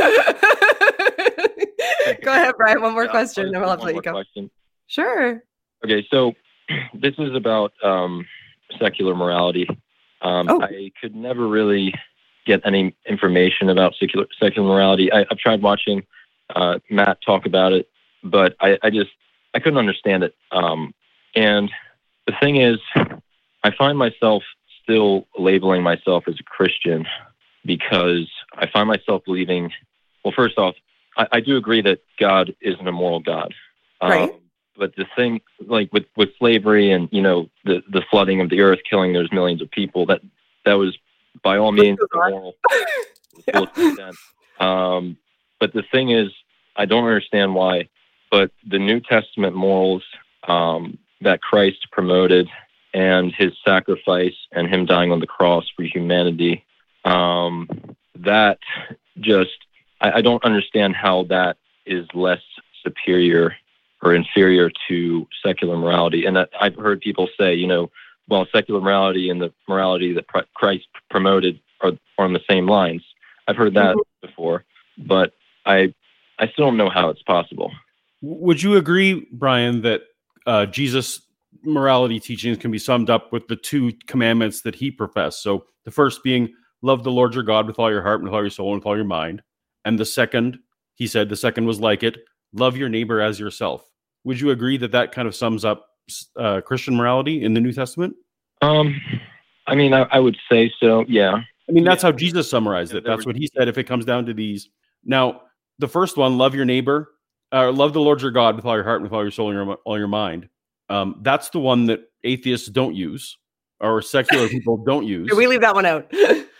Go ahead, Brian. One more Yeah, question, I'll and just we'll do have to one let you more go. question. Sure. Okay, so this is about um, secular morality. Um, Oh. I could never really get any information about secular secular morality. I, I've tried watching uh, Matt talk about it, but I, I just I couldn't understand it. Um, and the thing is, I find myself still labeling myself as a Christian because I find myself believing. Well, first off, I, I do agree that God isn't a moral God. Um, Right. But the thing, like with, with slavery and, you know, the, the flooding of the earth, killing those millions of people, that that was by all means immoral to the fullest extent. Um, but the thing is, I don't understand why, but the New Testament morals um, that Christ promoted, and his sacrifice and him dying on the cross for humanity. Um, that just, I, I don't understand how that is less superior or inferior to secular morality. And that I've heard people say, you know, well, secular morality and the morality that Christ promoted are, are on the same lines. I've heard that mm-hmm. before, but I, I still don't know how it's possible. Would you agree, Brian, that uh, Jesus' morality teachings can be summed up with the two commandments that he professed? So the first being, love the Lord your God with all your heart, with all your soul, and with all your mind. And the second, he said, the second was like it, love your neighbor as yourself. Would you agree that that kind of sums up uh, Christian morality in the New Testament? Um, I mean, I, I would say so, yeah. I mean, that's yeah. how Jesus summarized it. That's what he said if it comes down to these. Now, the first one, love your neighbor, uh, love the Lord your God with all your heart, and with all your soul, and your, all your mind. Um, that's the one that atheists don't use, or secular people don't use. We leave that one out.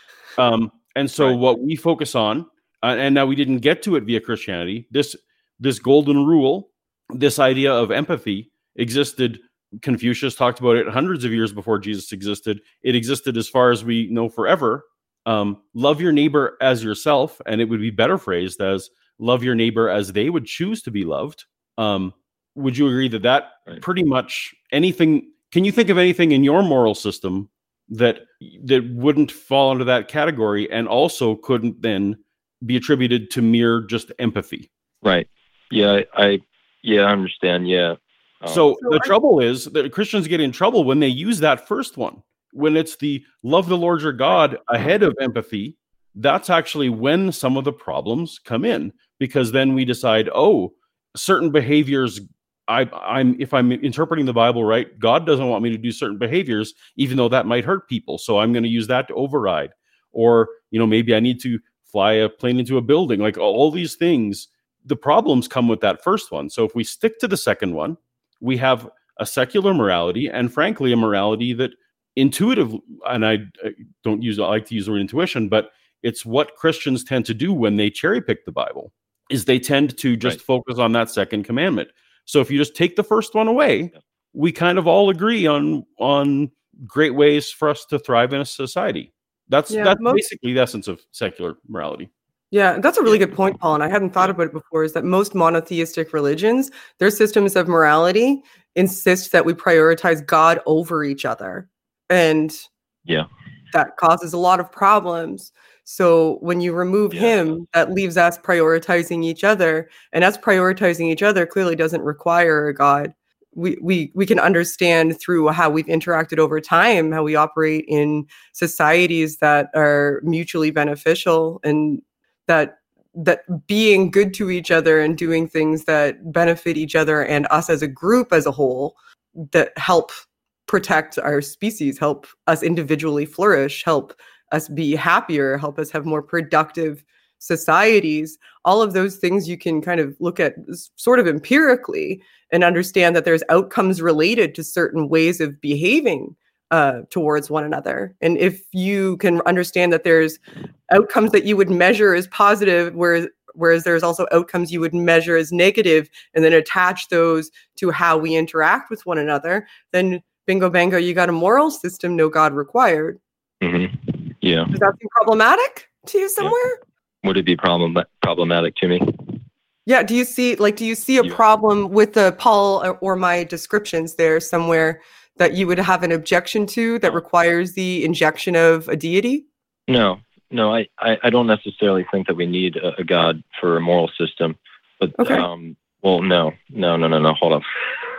um, and so right. what we focus on, uh, and now we didn't get to it via Christianity, this this golden rule, this idea of empathy existed. Confucius talked about it hundreds of years before Jesus existed. It existed as far as we know forever. Um, love your neighbor as yourself, and it would be better phrased as love your neighbor as they would choose to be loved. Um, would you agree that that right. pretty much anything, can you think of anything in your moral system that that wouldn't fall into that category and also couldn't then be attributed to mere just empathy? Right. Yeah, I yeah, I understand. Yeah. Um, so, so the I, trouble is that Christians get in trouble when they use that first one. When it's the love the Lord your God ahead of empathy, that's actually when some of the problems come in, because then we decide, oh, certain behaviors, I, I'm if I'm interpreting the Bible right, God doesn't want me to do certain behaviors, even though that might hurt people. So I'm going to use that to override. Or, you know, maybe I need to fly a plane into a building. Like all these things, the problems come with that first one. So if we stick to the second one, we have a secular morality, and frankly, a morality that intuitive, and I, I don't use, I like to use the word intuition, but it's what Christians tend to do when they cherry pick the Bible, is they tend to just right. focus on that second commandment. So if you just take the first one away, we kind of all agree on, on great ways for us to thrive in a society. That's, yeah, that's most- basically the essence of secular morality. Yeah, that's a really good point, Paul, and I hadn't thought about it before, is that most monotheistic religions, their systems of morality insist that we prioritize God over each other. And yeah, that causes a lot of problems. So when you remove yeah. him, that leaves us prioritizing each other. And us prioritizing each other clearly doesn't require a God. We, we, we can understand through how we've interacted over time, how we operate in societies that are mutually beneficial, and that that being good to each other and doing things that benefit each other and us as a group as a whole, that help protect our species, help us individually flourish, help us be happier, help us have more productive societies. All of those things you can kind of look at sort of empirically and understand that there's outcomes related to certain ways of behaving Uh, towards one another. And if you can understand that there's outcomes that you would measure as positive, whereas whereas there's also outcomes you would measure as negative, and then attach those to how we interact with one another, then bingo bango, you got a moral system, no God required. Mm-hmm. Yeah. Does that seem problematic to you somewhere? Yeah. Would it be problem problematic to me? Yeah. Do you see like do you see a yeah. problem with the Paul or, or my descriptions there somewhere that you would have an objection to that requires the injection of a deity? No, no, I, I, I don't necessarily think that we need a, a God for a moral system. But, okay. um, well, no, no, no, no, no, hold on.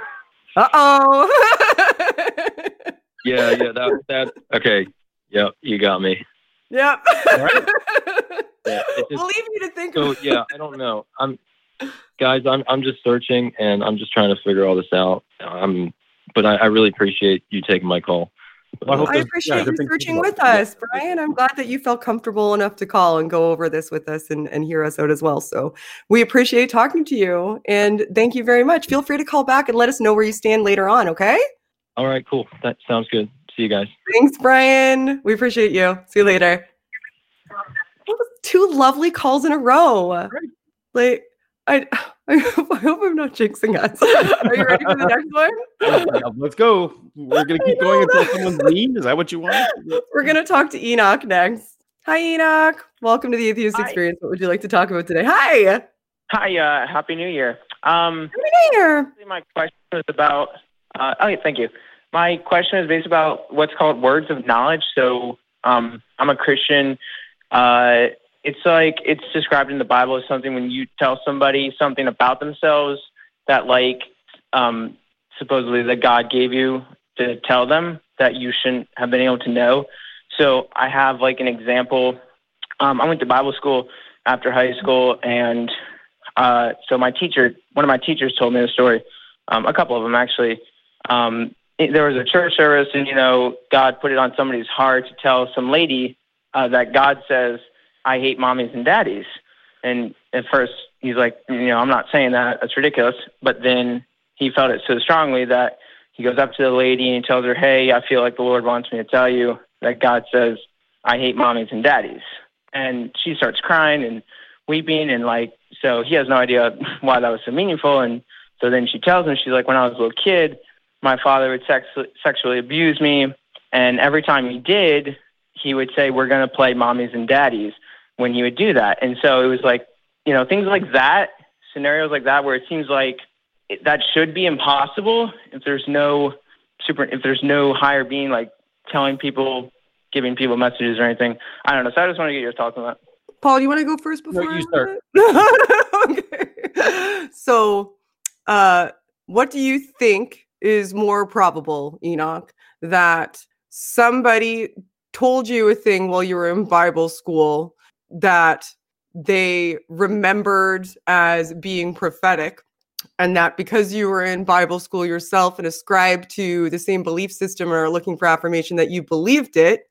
Uh-oh. yeah, yeah, that, that, okay. Yep, you got me. Yep. All right. Yeah, just, we'll leave you to think so, about yeah, I don't know. I'm, guys, I'm, I'm just searching, and I'm just trying to figure all this out. I'm, But I, I really appreciate you taking my call. Well, I, I appreciate yeah, you searching with us, Brian. I'm glad that you felt comfortable enough to call and go over this with us and, and hear us out as well. So we appreciate talking to you, and thank you very much. Feel free to call back and let us know where you stand later on, okay? All right, cool. That sounds good. See you guys. Thanks, Brian. We appreciate you. See you later. Two lovely calls in a row. Like, I, I hope, I hope I'm not jinxing us. Are you ready for the next one? Yeah, let's go. We're gonna keep going until someone's mean. Is that what you want? We're gonna talk to Enoch next. Hi, Enoch. Welcome to the Atheist Hi. Experience. What would you like to talk about today? Hi. Hi, uh, Happy New Year. Um, Here. my question is about, uh, okay, thank you. My question is based about what's called words of knowledge. So um, I'm a Christian. Uh, it's like it's described in the Bible as something when you tell somebody something about themselves that like um, supposedly that God gave you to tell them that you shouldn't have been able to know. So I have like an example. Um, I went to Bible school after high school, and uh, so my teacher, one of my teachers told me a story, um, a couple of them actually. Um, it, there was a church service, and, you know, God put it on somebody's heart to tell some lady uh, that God says, I hate mommies and daddies. And at first he's like, you know, I'm not saying that. That's ridiculous. But then he felt it so strongly that he goes up to the lady and he tells her, hey, I feel like the Lord wants me to tell you that God says, I hate mommies and daddies. And she starts crying and weeping, and like, so he has no idea why that was so meaningful. And so then she tells him, she's like, when I was a little kid, my father would sex- sexually abuse me. And every time he did, he would say, we're going to play mommies and daddies when he would do that. And so it was like, you know, things like that, scenarios like that, where it seems like it, that should be impossible if there's no super, if there's no higher being like telling people, giving people messages or anything. I don't know. So I just want to get your thoughts on that. Paul, you want to go first before No, you I okay. So, uh, what do you think is more probable, Enoch, that somebody told you a thing while you were in Bible school that they remembered as being prophetic, and that because you were in Bible school yourself and ascribed to the same belief system or are looking for affirmation that you believed it,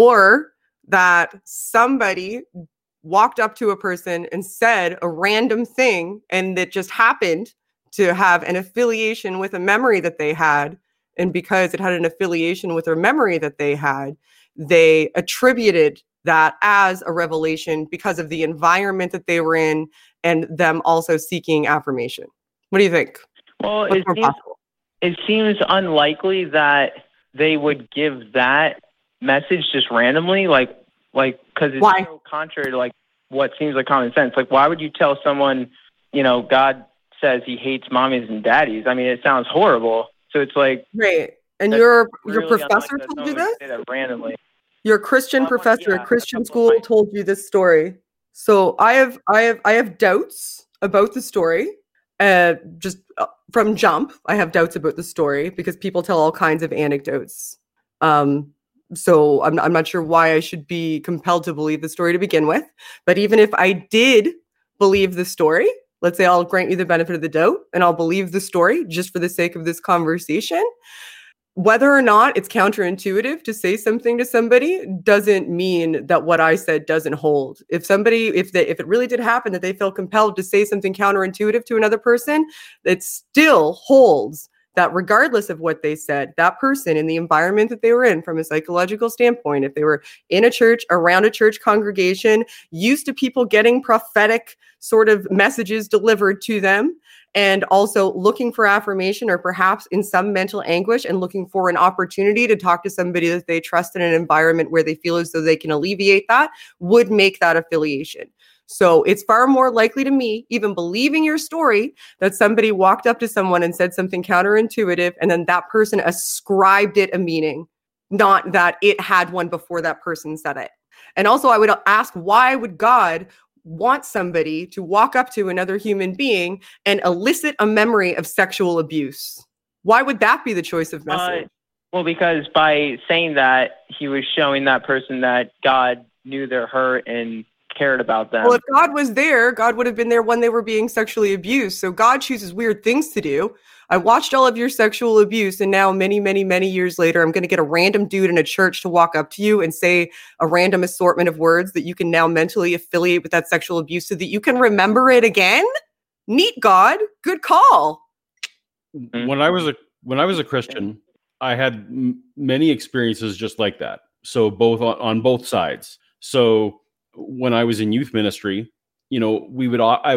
or that somebody walked up to a person and said a random thing and that just happened to have an affiliation with a memory that they had. And because it had an affiliation with a memory that they had, they attributed that as a revelation because of the environment that they were in and them also seeking affirmation. What do you think? Well, What's it more seems, possible? it seems unlikely that they would give that message just randomly, like, like, because it's Why? so contrary to like what seems like common sense. Like, why would you tell someone, you know, God says he hates mommies and daddies? I mean, it sounds horrible. So it's like, Great. And that's your your really professor unlikely that told you someone would this? say that randomly. Your Christian Well, professor yeah, at a Christian couple of school my- told you this story. So I have I have I have doubts about the story. Uh, just uh, from jump, I have doubts about the story because people tell all kinds of anecdotes. Um, so I'm I'm not sure why I should be compelled to believe the story to begin with. But even if I did believe the story, let's say I'll grant you the benefit of the doubt and I'll believe the story just for the sake of this conversation. Whether or not it's counterintuitive to say something to somebody doesn't mean that what I said doesn't hold. If somebody, if they, if it really did happen that they feel compelled to say something counterintuitive to another person, it still holds that regardless of what they said, that person in the environment that they were in from a psychological standpoint, if they were in a church, around a church congregation, used to people getting prophetic sort of messages delivered to them, and also looking for affirmation or perhaps in some mental anguish and looking for an opportunity to talk to somebody that they trust in an environment where they feel as though they can alleviate that, would make that affiliation. So it's far more likely to me, even believing your story, that somebody walked up to someone and said something counterintuitive, and then that person ascribed it a meaning, not that it had one before that person said it. And also I would ask, why would God want somebody to walk up to another human being and elicit a memory of sexual abuse? Why would that be the choice of message? Uh, well, because by saying that, he was showing that person that God knew their hurt and cared about them. Well, if God was there, God would have been there when they were being sexually abused. So God chooses weird things to do. I watched all of your sexual abuse, and now many, many, many years later, I'm going to get a random dude in a church to walk up to you and say a random assortment of words that you can now mentally affiliate with that sexual abuse so that you can remember it again. Neat, God. Good call. When I was a when I was a Christian, I had m- many experiences just like that. So both on, on both sides. So when I was in youth ministry, you know, we would I would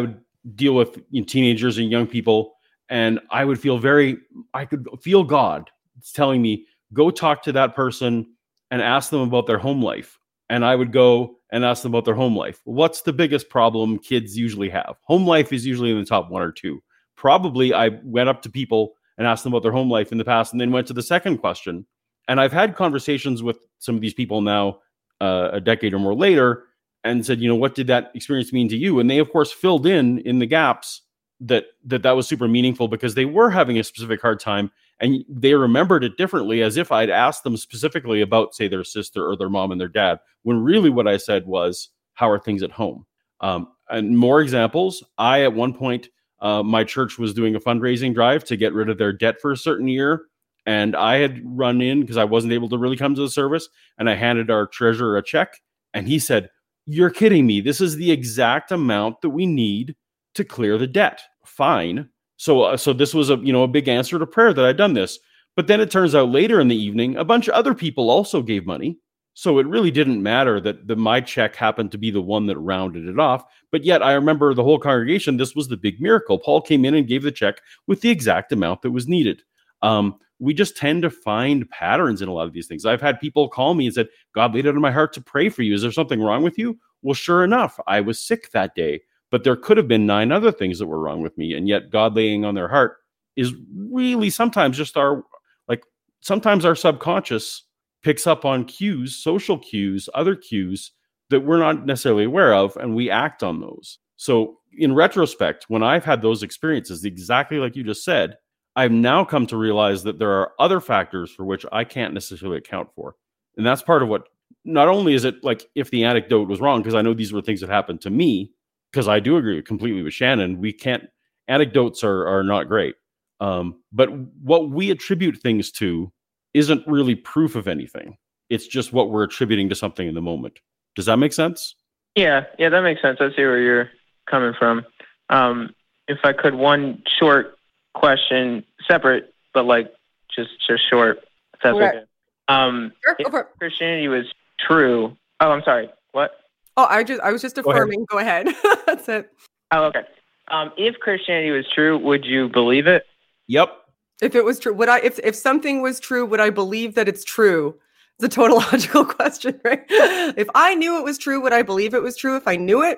deal with you know, teenagers and young people, and I would feel very, I could feel God telling me, go talk to that person and ask them about their home life. And I would go and ask them about their home life. What's the biggest problem kids usually have? Home life is usually in the top one or two. Probably I went up to people and asked them about their home life in the past and then went to the second question. And I've had conversations with some of these people now uh, a decade or more later and said, you know, what did that experience mean to you? And they, of course, filled in in the gaps that that, that was super meaningful because they were having a specific hard time and they remembered it differently as if I'd asked them specifically about, say, their sister or their mom and their dad, when really what I said was, how are things at home? Um, and more examples, I, at one point, uh, my church was doing a fundraising drive to get rid of their debt for a certain year. And I had run in because I wasn't able to really come to the service. And I handed our treasurer a check. And he said, you're kidding me. This is the exact amount that we need to clear the debt. Fine. So, uh, so this was a, you know, a big answer to prayer that I'd done this. But then it turns out later in the evening, a bunch of other people also gave money. So it really didn't matter that the, my check happened to be the one that rounded it off. But yet I remember the whole congregation, this was the big miracle. Paul came in and gave the check with the exact amount that was needed. Um, we just tend to find patterns in a lot of these things. I've had people call me and said, God laid it on my heart to pray for you. Is there something wrong with you? Well, sure enough, I was sick that day, but there could have been nine other things that were wrong with me. And yet God laying on their heart is really sometimes just our, like sometimes our subconscious picks up on cues, social cues, other cues that we're not necessarily aware of, and we act on those. So in retrospect, when I've had those experiences, exactly like you just said, I've now come to realize that there are other factors for which I can't necessarily account for. And that's part of what, not only is it like if the anecdote was wrong, because I know these were things that happened to me, because I do agree completely with Shannon, we can't, anecdotes are, are not great. Um, but what we attribute things to isn't really proof of anything. It's just what we're attributing to something in the moment. Does that make sense? Yeah, yeah, that makes sense. I see where you're coming from. Um, if I could, one short question, separate, but like just just short, if that's Okay. okay. Um, Sure, if go for it. Christianity was true. Oh, I'm sorry. What? Oh, I just I was just Go ahead. affirming. Go ahead. That's it. Oh, okay. Um, if Christianity was true, would you believe it? Yep. If it was true, would I? If if something was true, would I believe that it's true? It's a tautological question, right? If I knew it was true, would I believe it was true? If I knew it,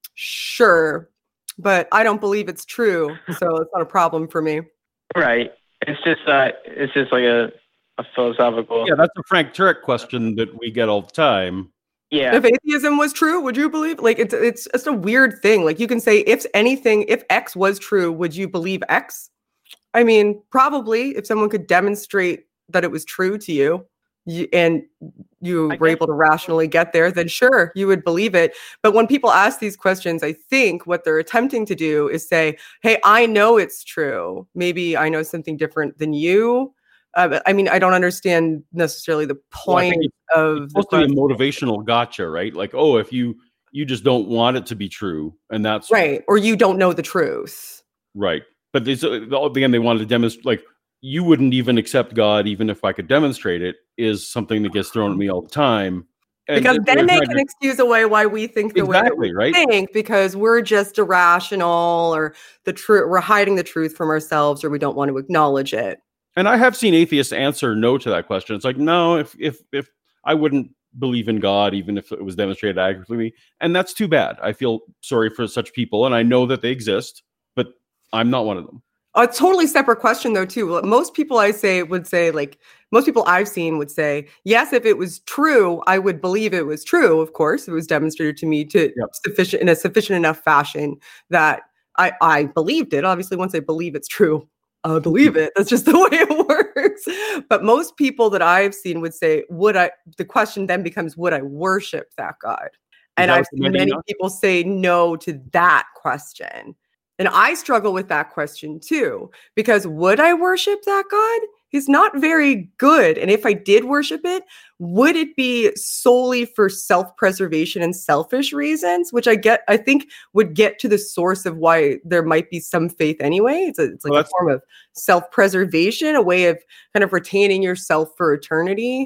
sure, but I don't believe it's true, so it's not a problem for me. Right. It's just uh, it's just like a, a philosophical. Yeah, that's a Frank Turek question that we get all the time. Yeah. If atheism was true, would you believe? Like it's it's just a weird thing. Like you can say if anything, if X was true, would you believe X? I mean, probably if someone could demonstrate that it was true to you, you and you I were guess- able to rationally get there, then sure, you would believe it. But when people ask these questions, I think what they're attempting to do is say, hey, I know it's true. Maybe I know something different than you. Uh, but, I mean, I don't understand necessarily the Well, I think point it's of the supposed to be a question. motivational gotcha, right? Like, oh, if you you just don't want it to be true, and that's Right. Or you don't know the truth. right. But they, so, again, they wanted to demonstrate, like, you wouldn't even accept God, even if I could demonstrate it, is something that gets thrown at me all the time. And Because it- then it's they not can just- excuse away why we think the Exactly, way that we right? think, because we're just irrational, or the truth, we're hiding the truth from ourselves, or we don't want to acknowledge it. And I have seen atheists answer no to that question. It's like, no, if if if I wouldn't believe in God, even if it was demonstrated accurately, and that's too bad. I feel sorry for such people, and I know that they exist, but I'm not one of them. A totally separate question, though, too. Most people I say would say, like, most people I've seen would say, yes, if it was true, I would believe it was true. Of course, it was demonstrated to me to Yep. sufficient in a sufficient enough fashion that I I believed it. Obviously, once I believe it's true, I believe it. That's just the way it works. But most people that I've seen would say, would I? The question then becomes, would I worship that God? And that I've what the seen many many not? people say no to that question. And I struggle with that question too, because would I worship that God? He's not very good. And if I did worship it, would it be solely for self-preservation and selfish reasons, which I get, I think would get to the source of why there might be some faith anyway. It's, a, it's like Well, a that's- form of self-preservation, a way of kind of retaining yourself for eternity.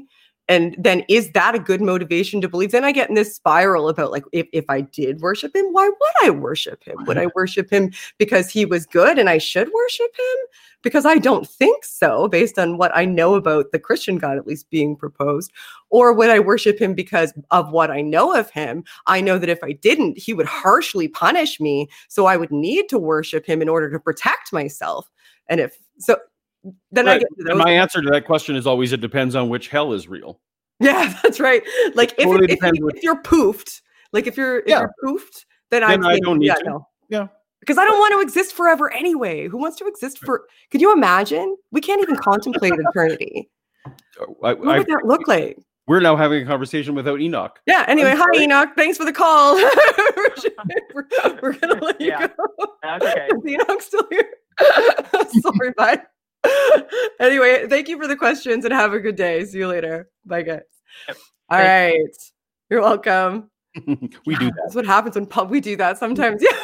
and then is that a good motivation to believe? Then I get in this spiral about like, if, if I did worship him, why would I worship him? Would I worship him because he was good and I should worship him? Because I don't think so, based on what I know about the Christian God, at least being proposed. Or would I worship him because of what I know of him? I know that if I didn't, he would harshly punish me. So I would need to worship him in order to protect myself. And if so, then Right. I get to those. And my answer to that question is always it depends on which hell is real. Yeah, that's right. Like if, Totally if, if, depends you, what- if you're poofed, like if you're if Yeah. you're poofed, then, Then I I think, don't need yeah, to. no. Yeah. Because I don't want to exist forever anyway. Who wants to exist for? Could you imagine? We can't even contemplate eternity. I, What I, would that look like? we're now having a conversation without Enoch. Yeah. Anyway, I'm hi sorry. Enoch. Thanks for the call. we're, we're gonna let you Yeah. go. That's okay. Is Enoch still here? Sorry, bye. Anyway, thank you for the questions and have a good day. See you later. Bye, guys. Yep. All Thank right. You're welcome. we do Yeah, that. That's what happens when Paul, we do that sometimes. Yeah.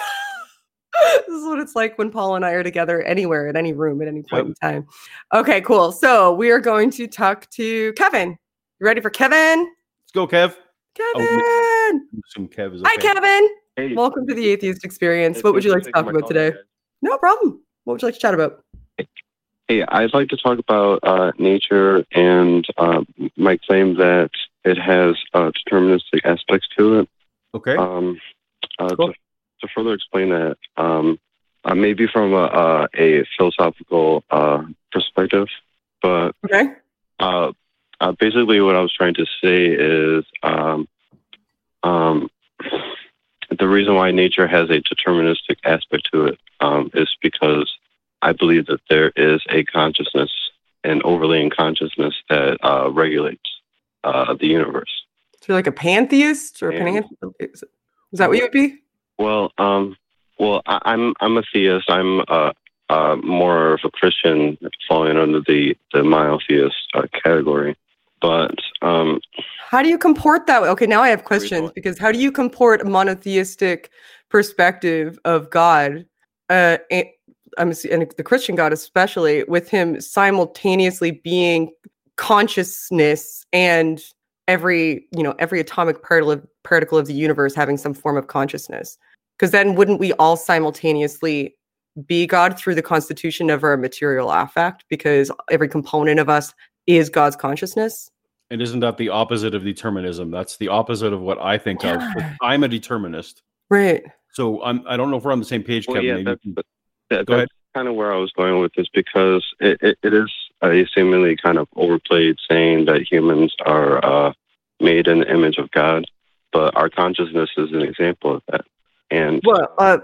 This is what it's like when Paul and I are together anywhere, in any room, at any point in time. Okay, cool. So we are going to talk to Kevin. You ready for Kevin? Let's go, Kev. Kevin. I assume Kev is okay. Hi, Kevin. Hey, Welcome to the Atheist Experience. hey, What would you like thanks to for talk taking my about call, today? guys. No problem. What would you like to chat about? Hey, I'd like to talk about uh, nature and uh, my claim that it has uh, deterministic aspects to it. Okay. Um, uh, Cool. to, to further explain that, um, uh, maybe from a, uh, a philosophical uh, perspective, but Okay. uh, uh, basically what I was trying to say is um, um, the reason why nature has a deterministic aspect to it um, is because I believe that there is a consciousness, an overlaying consciousness that uh, regulates uh, the universe. So you're like a pantheist or a And- pantheist? Is is that what you would be? Well, um, well, I, I'm I'm a theist. I'm uh, uh, more of a Christian, falling under the the monotheist uh, category. But um, How do you comport that? Okay, now I have questions Reasonable. because how do you comport a monotheistic perspective of God, uh, and, I'm ass- and the Christian God especially, with him simultaneously being consciousness and every you know every atomic particle of, particle of the universe having some form of consciousness? Because then wouldn't we all simultaneously be God through the constitution of our material affect? Because every component of us is God's consciousness. And isn't that the opposite of determinism? That's the opposite of what I think of. Yeah. I'm a determinist. Right. So I'm, I don't know if we're on the same page, well, Kevin. yeah, Maybe that, you that, that, Go ahead. that's kind of where I was going with this, because it, it, it is a seemingly kind of overplayed saying that humans are uh, made in the image of God, but our consciousness is an example of that. And Well, uh,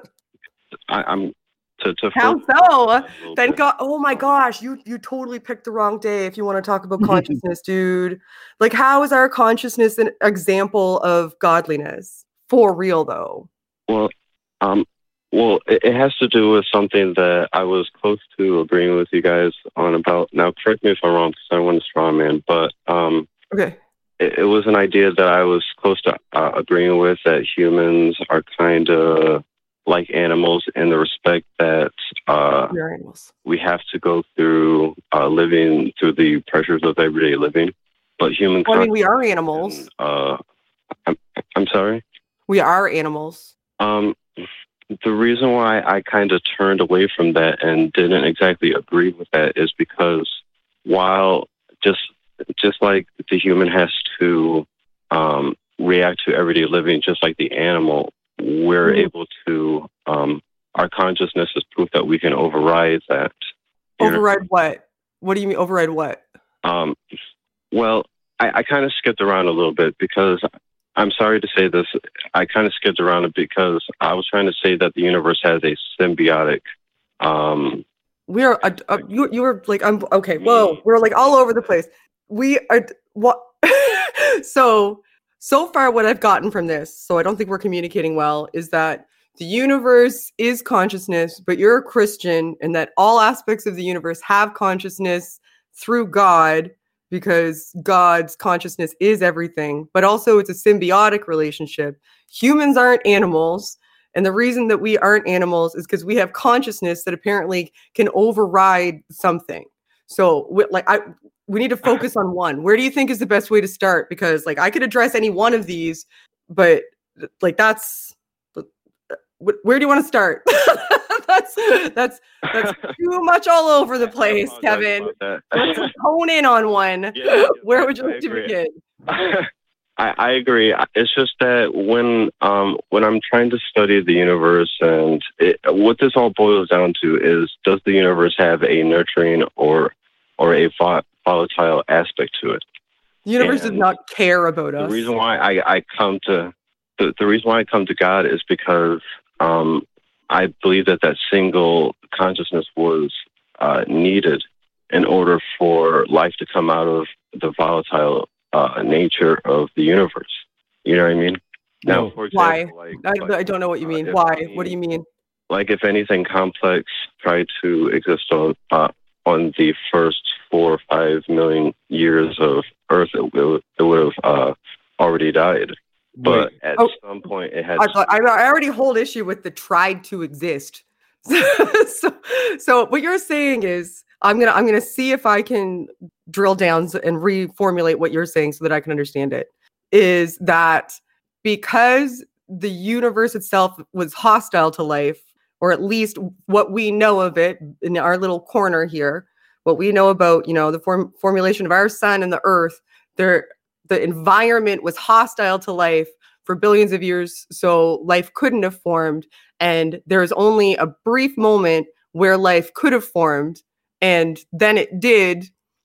I, I'm to, to How further- so? a little Then bit. God, oh my gosh, you you totally picked the wrong day if you want to talk about consciousness, dude. Like, how is our consciousness an example of godliness? For real, though. Well, um, well, it, it has to do with something that I was close to agreeing with you guys on about. Now, correct me if I'm wrong, because I want to straw man, but um, Okay. it, it was an idea that I was close to uh, agreeing with, that humans are kind of like animals in the respect that uh, We're animals. we have to go through uh, living through the pressures of everyday living. But human Well, I mean, we are consciousness animals. and, uh, I'm, I'm sorry. We are animals. Um, the reason why I kind of turned away from that and didn't exactly agree with that is because while just just like the human has to um, react to everyday living, just like the animal, we're Mhm. able to. Um, our consciousness is proof that we can override that. You know? Override what? What do you mean override what? Um, well, I, I kind of skipped around a little bit because I'm sorry to say this. I kind of skipped around it because I was trying to say that the universe has a symbiotic. Um, We are. Uh, uh, you you were like, I'm okay. Whoa, we're like all over the place. We are what? so so far, what I've gotten from this, so I don't think we're communicating well, is that the universe is consciousness, but you're a Christian, and that all aspects of the universe have consciousness through God, because God's consciousness is everything, but also it's a symbiotic relationship. Humans aren't animals. And the reason that we aren't animals is because we have consciousness that apparently can override something. So, we- like, I we need to focus on one. Where do you think is the best way to start? Because like I could address any one of these, but like that's where do you want to start? that's that's that's too much all over the place, Kevin. Let's hone in on one. Yeah, where would you I like to agree. begin? I, I agree. It's just that when um, when I'm trying to study the universe, and it, what this all boils down to is, does the universe have a nurturing or or a vo- volatile aspect to it? The universe And does not care about The us. reason why I, I come to the, the reason why I come to God is because um, I believe that that single consciousness was uh, needed in order for life to come out of the volatile uh, nature of the universe. You know what I mean? Now, No. for Why? example, like, I, like, I don't know what you uh, mean. if Why? any- What do you mean? like if anything complex tried to exist on uh, on the first four or five million years of Earth, it, would it would have uh, already died. But Wait, at Oh. some point, it had. I, I, I already hold issue with the tried to exist. so, so what you're saying is, I'm gonna I'm gonna see if I can drill down and reformulate what you're saying so that I can understand it. Is that because the universe itself was hostile to life, or at least what we know of it in our little corner here, what we know about, you know, the form, formulation of our sun and the earth, there, the environment was hostile to life for billions of years, so life couldn't have formed. And there's only a brief moment where life could have formed, and then it did.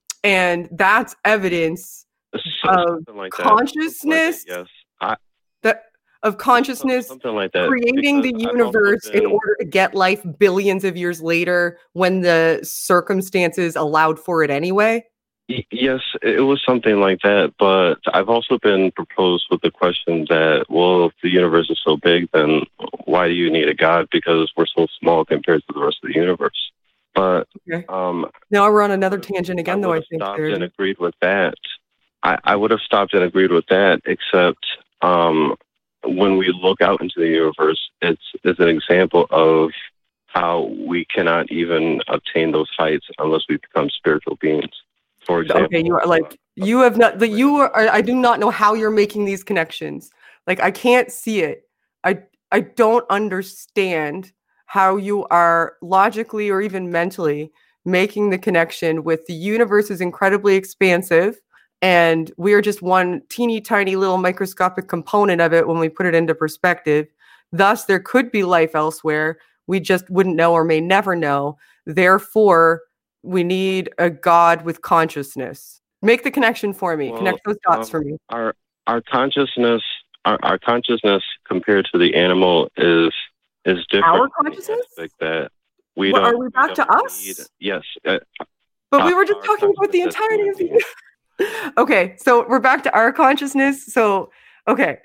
And that's evidence So- of something like that. Something like that, consciousness, yes. I, that of consciousness something like that. creating the because I've also universe in been- order to get life billions of years later when the circumstances allowed for it anyway. Y- Yes, it was something like that, but I've also been proposed with the question that, well, if the universe is so big, then why do you need a God? Because we're so small compared to the rest of the universe. But Okay. um, Now we're on another tangent again, though, I would've think. stopped there. and agreed with that. I, I would have stopped and agreed with that, except um, when we look out into the universe, it's, it's an example of how we cannot even obtain those heights unless we become spiritual beings. For example, Okay, you are like, you have not, the, you are, I do not know how you're making these connections. Like, I can't see it. I, I don't understand how you are logically or even mentally making the connection with the universe is incredibly expansive and we're just one teeny tiny little microscopic component of it when we put it into perspective. Thus, there could be life elsewhere. We just wouldn't know or may never know. Therefore, we need a God with consciousness. Make the connection for me. Well, Connect those dots um, for me. our our consciousness, our, our consciousness compared to the animal is is different. Our in the consciousness? aspect that we Well, don't. are we back to don't us? need- yes. Uh, But we uh, were just our talking about the consciousness as entirety of human the. Okay, so we're back to our consciousness. So, okay.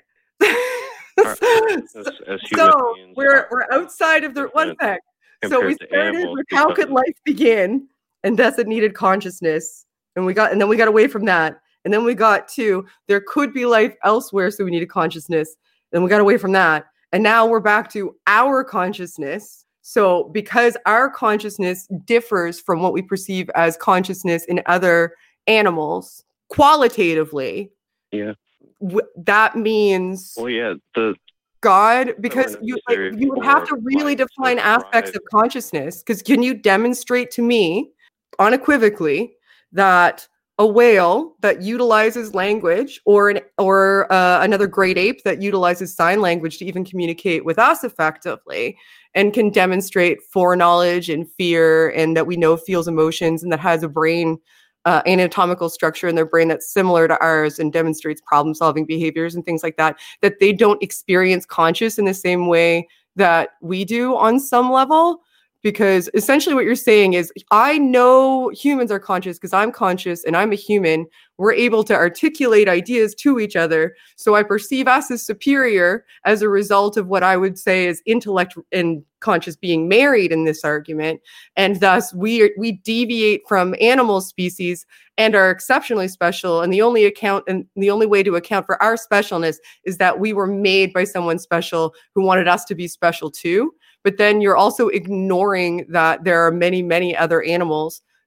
Our consciousness as human so beings we're are we're outside of the one different sec. So we compared to started animals with how could because- life begin, and thus it needed consciousness, and we got and then we got away from that, and then we got to there could be life elsewhere, so we needed consciousness, and we got away from that, and now we're back to our consciousness. So because our consciousness differs from what we perceive as consciousness in other animals qualitatively, Yeah. w- that means Well, yeah. The God, because you like, necessary you would have to for really life to define aspects thrive. of consciousness. Because can you demonstrate to me unequivocally that a whale that utilizes language, or an or uh, another great ape that utilizes sign language to even communicate with us effectively, and can demonstrate foreknowledge and fear, and that we know feels emotions, and that has a brain uh, anatomical structure in their brain that's similar to ours and demonstrates problem-solving behaviors and things like that, that they don't experience conscious in the same way that we do on some level? Because essentially what you're saying is, I know humans are conscious because I'm conscious and I'm a human. We're able to articulate ideas to each other. So I perceive us as superior as a result of what I would say is intellect and conscious being married in this argument. And thus we we deviate from animal species and are exceptionally special. And the only account and the only way to account for our specialness is that we were made by someone special who wanted us to be special too. But then you're also ignoring that there are many, many other animals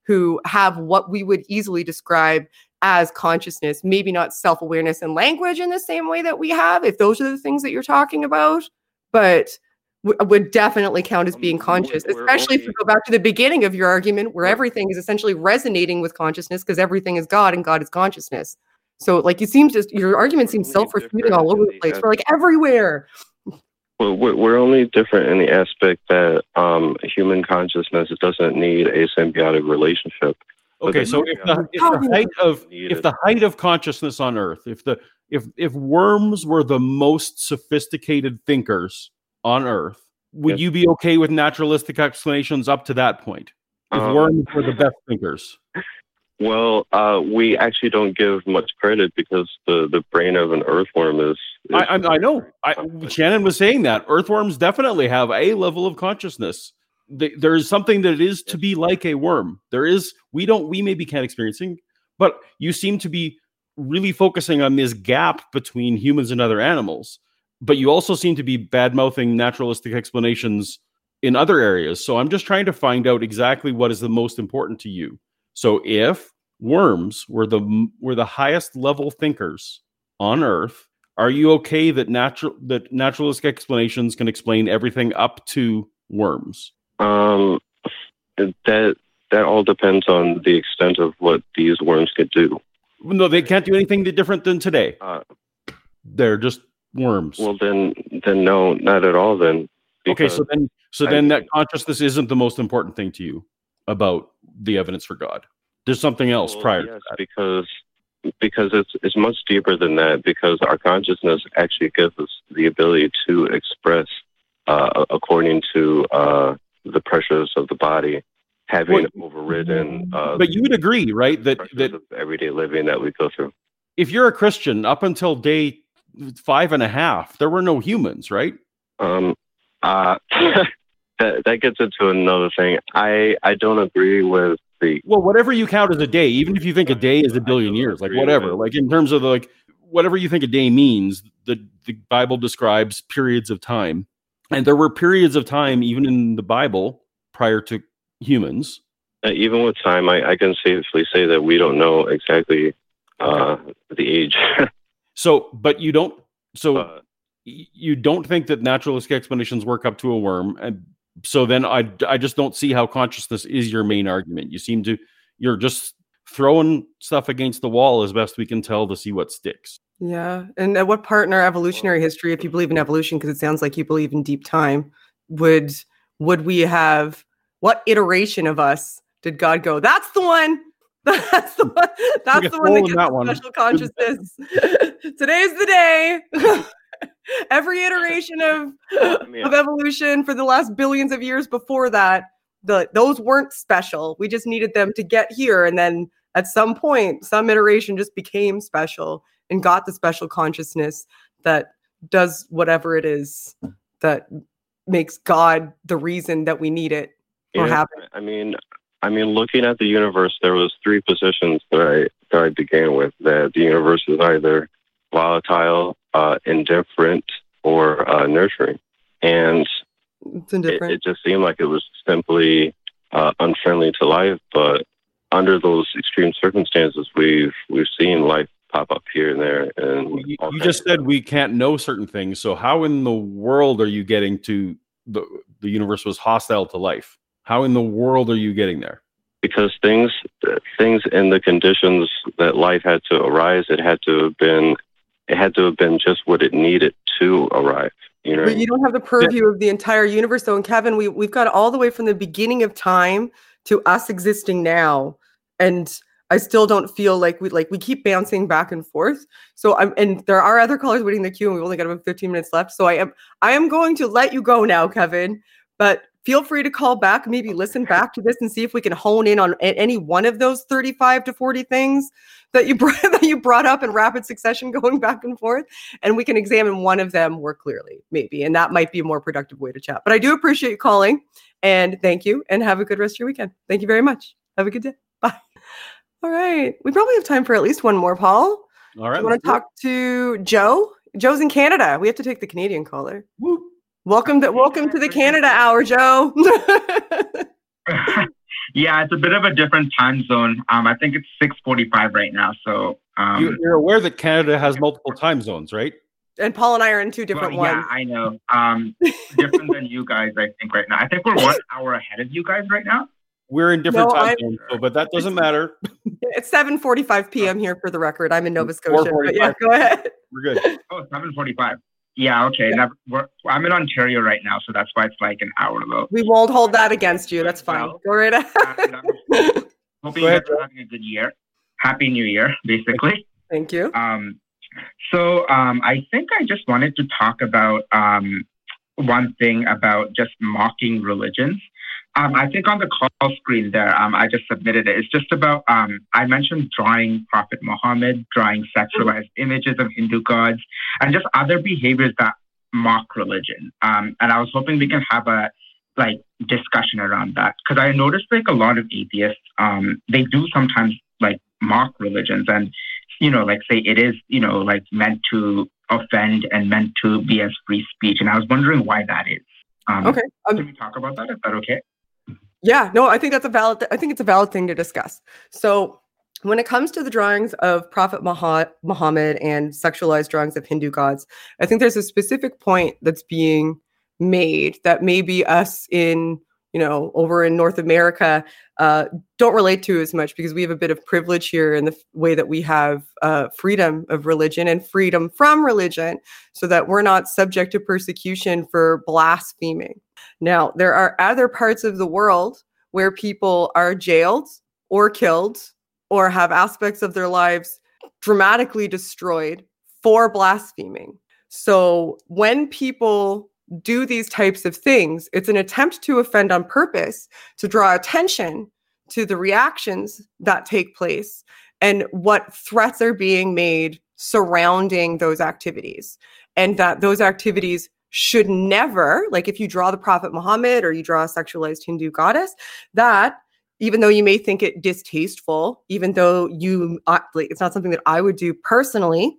who have what we would easily describe as consciousness, maybe not self-awareness and language in the same way that we have, if those are the things that you're talking about, but w- would definitely count as being conscious, We're- we're especially if only- you go back to the beginning of your argument where Right. everything is essentially resonating with consciousness because everything is God and God is consciousness. So like it seems just your argument We're seems only self-refuting different all over in the the place. We're like everywhere. Well, we're, we're only different in the aspect that um, human consciousness doesn't need a symbiotic relationship. But Okay, the so if the, if Talking the height of needed. if the height of consciousness on Earth, if the if if worms were the most sophisticated thinkers on Earth, would Yes. you be okay with naturalistic explanations up to that point? If Um, worms were the best thinkers, Well, uh, we actually don't give much credit because the, the brain of an earthworm is. is I, I I know. I, complex. Shannon was saying that earthworms definitely have a level of consciousness. They, there is something that it is to be like a worm. There is. We don't. We maybe can't experiencing, but you seem to be really focusing on this gap between humans and other animals. But you also seem to be bad mouthing naturalistic explanations in other areas. So I'm just trying to find out exactly what is the most important to you. So if worms were the were the highest level thinkers on Earth, are you okay that natural that naturalistic explanations can explain everything up to worms? Um, that that all depends on the extent of what these worms could do. No, they can't do anything different than today. Uh, They're just worms. well, then, then no, not at all. Then. Okay, because- so then so I then mean- that consciousness isn't the most important thing to you about the evidence for God. There's something else Well, prior yes, to that. because because it's it's much deeper than that. Because our consciousness actually gives us the ability to express uh, according to uh, the pressures of the body, having Well, overridden. Uh, But you would agree, right, that pressures that of everyday living that we go through. if you're a Christian, up until day five and a half, there were no humans, right? Um, uh, that that gets into another thing. I I don't agree with the. Well, whatever you count as a day, even if you think a day is a billion years, like agree whatever, with- like in terms of the, like whatever you think a day means, the the Bible describes periods of time, and there were periods of time even in the Bible prior to humans. Uh, even with time, I, I can safely say that we don't know exactly uh, the age. So, but you don't. So uh, y- you don't think that naturalistic explanations work up to a worm, and so then I I just don't see how consciousness is your main argument. You seem to you're just throwing stuff against the wall as best we can tell to see what sticks. Yeah. And at what part in our evolutionary history, if you believe in evolution, because it sounds like you believe in deep time, would would we have what iteration of us did God go? That's the one. That's the one. That's Took a the one that toll gets on that the one. special consciousness. Today's the day. Every iteration of, I mean, of evolution for the last billions of years before that, the those weren't special. We just needed them to get here. And then at some point, some iteration just became special and got the special consciousness that does whatever it is that makes God the reason that we need it or yeah, have it. I mean, I mean, looking at the universe, there was three positions that I that I began with. That the universe is either volatile, uh, indifferent, or uh, nurturing, and It's it, indifferent. it just seemed like it was simply uh, unfriendly to life. But under those extreme circumstances, we've we've seen life pop up here and there. And You, all you kinds just of said stuff. we can't know certain things. So how in the world are you getting to the the universe was hostile to life? How in the world are you getting there? because things things in the conditions that life had to arise, it had to have been it had to have been just what it needed to arrive. You know, But you don't have the purview of the entire universe, though. And Kevin, we we've got all the way from the beginning of time to us existing now, and I still don't feel like we like we keep bouncing back and forth. So I'm and there are other callers waiting in the queue, and we've only got about fifteen minutes left. So I am I am going to let you go now, Kevin. But feel free to call back, maybe listen back to this and see if we can hone in on a- any one of those thirty-five to forty things that you brought, that you brought up in rapid succession, going back and forth, and we can examine one of them more clearly, maybe, and that might be a more productive way to chat. But I do appreciate you calling, and thank you, and have a good rest of your weekend. Thank you very much. Have a good day. Bye. All right, we probably have time for at least one more, Paul. All right. You want to talk to Joe? Joe's in Canada. We have to take the Canadian caller. Welcome to welcome to the Canada Hour, Joe. Yeah, it's a bit of a different time zone. Um, I think it's six forty-five right now. So um, You, you're aware that Canada has multiple time zones, right? And Paul and I are in two different well, yeah, ones. I know. Um, different than you guys, I think, right now. I think we're one hour ahead of you guys right now. We're in different No, time I'm- zones, so, but that doesn't matter. It's seven forty-five p.m. here for the record. I'm in Nova Scotia. But yeah, four forty-five. go ahead. We're good. Oh, seven forty-five. Yeah, okay. Yeah. Now, we're, I'm in Ontario right now, so that's why it's like an hour ago. We won't hold that against you. That's fine. Well, Go right And ahead. I'm hoping Go you ahead, guys are having a good year. Happy New Year, basically. Thank you. Um, so um, I think I just wanted to talk about um, one thing about just mocking religions. Um, I think on the call screen there, um, I just submitted it. It's just about, um, I mentioned drawing Prophet Muhammad, drawing sexualized images of Hindu gods, and just other behaviors that mock religion. Um, and I was hoping we can have a like discussion around that, because I noticed like a lot of atheists, um, they do sometimes like mock religions and, you know, like say it is, you know, like meant to offend and meant to be as free speech. And I was wondering why that is. Um, Okay. Um, Can we talk about that? Is that okay? Yeah, no, I think that's a valid. I think it's a valid thing to discuss. So, when it comes to the drawings of Prophet Maha- Muhammad and sexualized drawings of Hindu gods, I think there's a specific point that's being made that maybe us in, you know, over in North America uh, don't relate to as much, because we have a bit of privilege here in the f- way that we have uh, freedom of religion and freedom from religion, so that we're not subject to persecution for blaspheming. Now, there are other parts of the world where people are jailed or killed or have aspects of their lives dramatically destroyed for blaspheming. So when people do these types of things, it's an attempt to offend on purpose, to draw attention to the reactions that take place and what threats are being made surrounding those activities. And that those activities should never, like if you draw the Prophet Muhammad or you draw a sexualized Hindu goddess, that even though you may think it distasteful, even though you, uh, like, it's not something that I would do personally,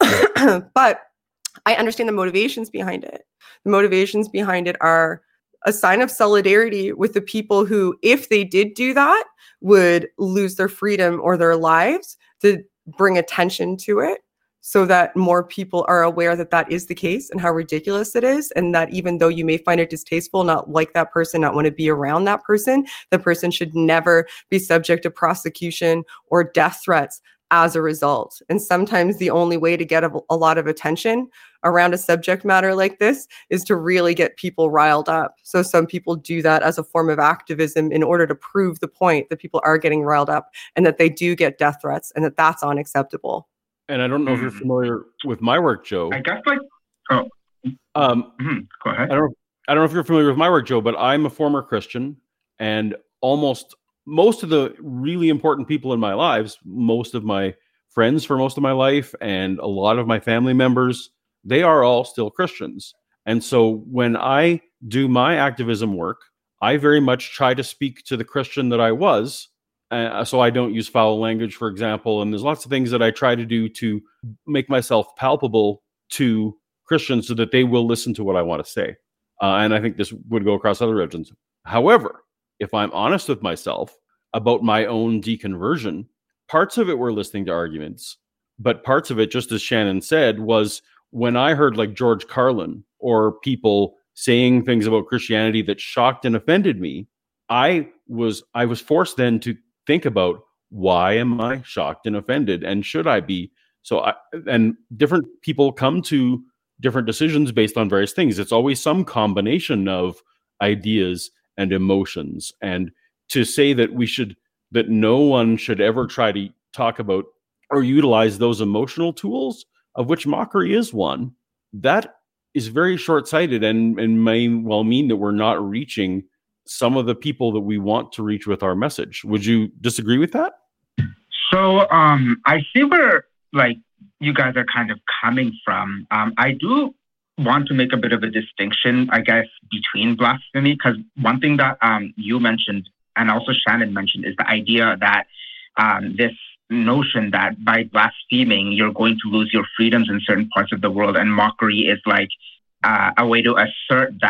but I understand the motivations behind it. The motivations behind it are a sign of solidarity with the people who, if they did do that, would lose their freedom or their lives, to bring attention to it, so that more people are aware that that is the case and how ridiculous it is. And that even though you may find it distasteful, not like that person, not want to be around that person, the person should never be subject to prosecution or death threats as a result. And sometimes the only way to get a, a lot of attention around a subject matter like this is to really get people riled up. So some people do that as a form of activism in order to prove the point that people are getting riled up and that they do get death threats and that that's unacceptable. And I don't know if you're familiar with my work, Joe. I guess like, oh, Um, mhm, go ahead. I don't. I don't know if you're familiar with my work, Joe, but I'm a former Christian, and almost most of the really important people in my lives, most of my friends for most of my life, and a lot of my family members, they are all still Christians. And so when I do my activism work, I very much try to speak to the Christian that I was. Uh, so I don't use foul language, for example. And there's lots of things that I try to do to make myself palpable to Christians so that they will listen to what I want to say. Uh, and I think this would go across other religions. However, if I'm honest with myself about my own deconversion, parts of it were listening to arguments, but parts of it, just as Shannon said, was when I heard like George Carlin or people saying things about Christianity that shocked and offended me, I was I was forced then to think about, why am I shocked and offended, and should I be? So I, and different people come to different decisions based on various things. It's always some combination of ideas and emotions. And to say that we should, that no one should ever try to talk about or utilize those emotional tools, of which mockery is one, that is very short-sighted and, and may well mean that we're not reaching some of the people that we want to reach with our message. Would you disagree with that? So um, I see where like you guys are kind of coming from. Um, I do want to make a bit of a distinction, I guess, between blasphemy, because one thing that um, you mentioned and also Shannon mentioned is the idea that um, this notion that by blaspheming, you're going to lose your freedoms in certain parts of the world. And mockery is like uh, a way to assert that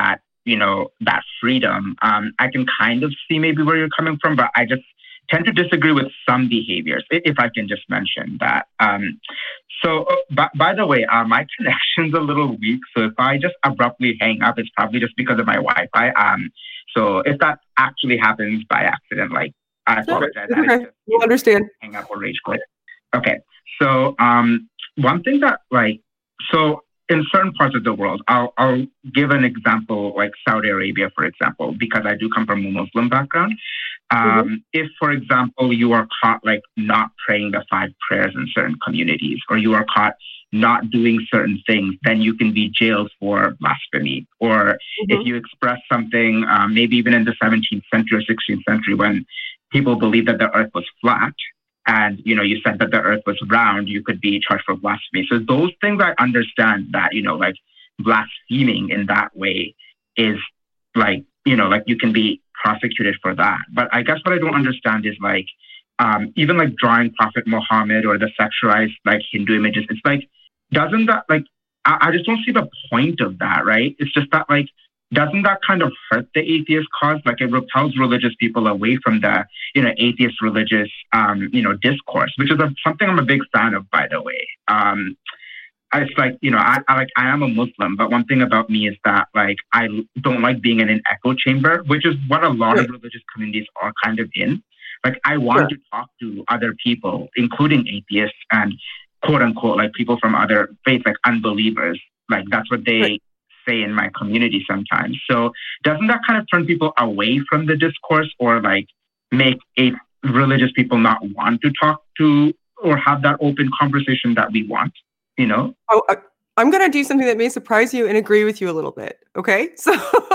you know, that freedom, um, I can kind of see maybe where you're coming from, but I just tend to disagree with some behaviors, if I can just mention that. Um, so, uh, by, by the way, uh, my connection's a little weak, so if I just abruptly hang up, it's probably just because of my Wi-Fi. Um, so if that actually happens by accident, like, I apologize. Okay. I just, you understand. Hang up or rage quit. Okay. So um, one thing that, like, so in certain parts of the world, I'll, I'll give an example, like Saudi Arabia, for example, because I do come from a Muslim background. Um, mm-hmm. If, for example, you are caught like not praying the five prayers in certain communities, or you are caught not doing certain things, then you can be jailed for blasphemy. Or mm-hmm. if you express something, um, maybe even in the seventeenth century or sixteenth century, when people believed that the earth was flat, and, you know, you said that the earth was round, you could be charged for blasphemy. So those things, I understand that, you know, like blaspheming in that way is like, you know, like you can be prosecuted for that. But I guess what I don't understand is like, um, even like drawing Prophet Muhammad or the sexualized like Hindu images, it's like, doesn't that like, I, I just don't see the point of that, right? It's just that like, doesn't that kind of hurt the atheist cause? Like it repels religious people away from the, you know, atheist religious, um, you know, discourse, which is a, something I'm a big fan of, by the way. Um, it's like, you know, I, I like, I am a Muslim, but one thing about me is that like, I don't like being in an echo chamber, which is what a lot of religious communities are kind of in. Like, I want to talk to other people, including atheists and quote unquote, like people from other faiths, like unbelievers. Like that's what they say in my community sometimes. So doesn't that kind of turn people away from the discourse, or like make a religious people not want to talk to or have that open conversation that we want, you know? Oh, I, I'm going to do something that may surprise you and agree with you a little bit. Okay. So,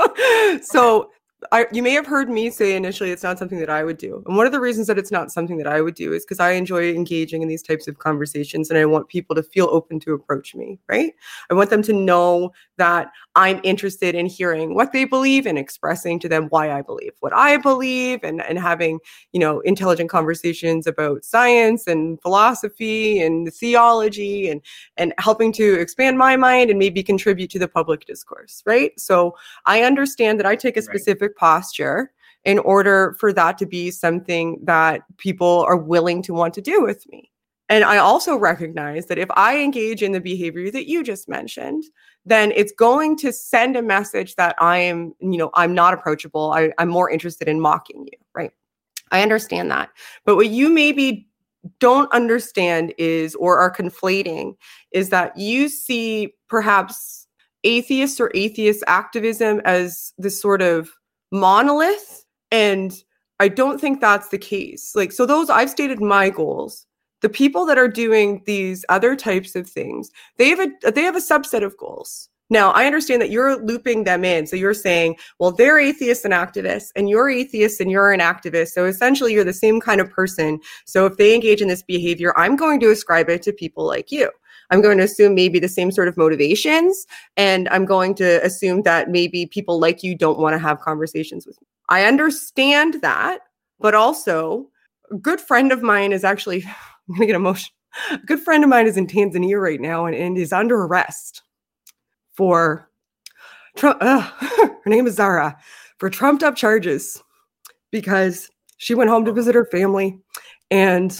so I, you may have heard me say initially it's not something that I would do. And one of the reasons that it's not something that I would do is because I enjoy engaging in these types of conversations, and I want people to feel open to approach me, right? I want them to know that I'm interested in hearing what they believe and expressing to them why I believe what I believe, and, and having, you know, intelligent conversations about science and philosophy and theology, and, and helping to expand my mind and maybe contribute to the public discourse, right? So I understand that I take a specific posture in order for that to be something that people are willing to want to do with me. And I also recognize that if I engage in the behavior that you just mentioned, then it's going to send a message that I am, you know, I'm not approachable. I, I'm more interested in mocking you, right? I understand that. But what you maybe don't understand is, or are conflating, is that you see perhaps atheists or atheist activism as this sort of monolith. And I don't think that's the case. Like, so those, I've stated my goals. The people that are doing these other types of things, they have a, they have a subset of goals. Now, I understand that you're looping them in. So you're saying, well, they're atheists and activists, and you're atheist and you're an activist. So essentially you're the same kind of person. So if they engage in this behavior, I'm going to ascribe it to people like you. I'm going to assume maybe the same sort of motivations, and I'm going to assume that maybe people like you don't want to have conversations with me. I understand that, but also a good friend of mine is actually, I'm going to get emotional. A good friend of mine is in Tanzania right now and, and is under arrest for, Trump, uh, her name is Zara, for trumped up charges because she went home to visit her family, and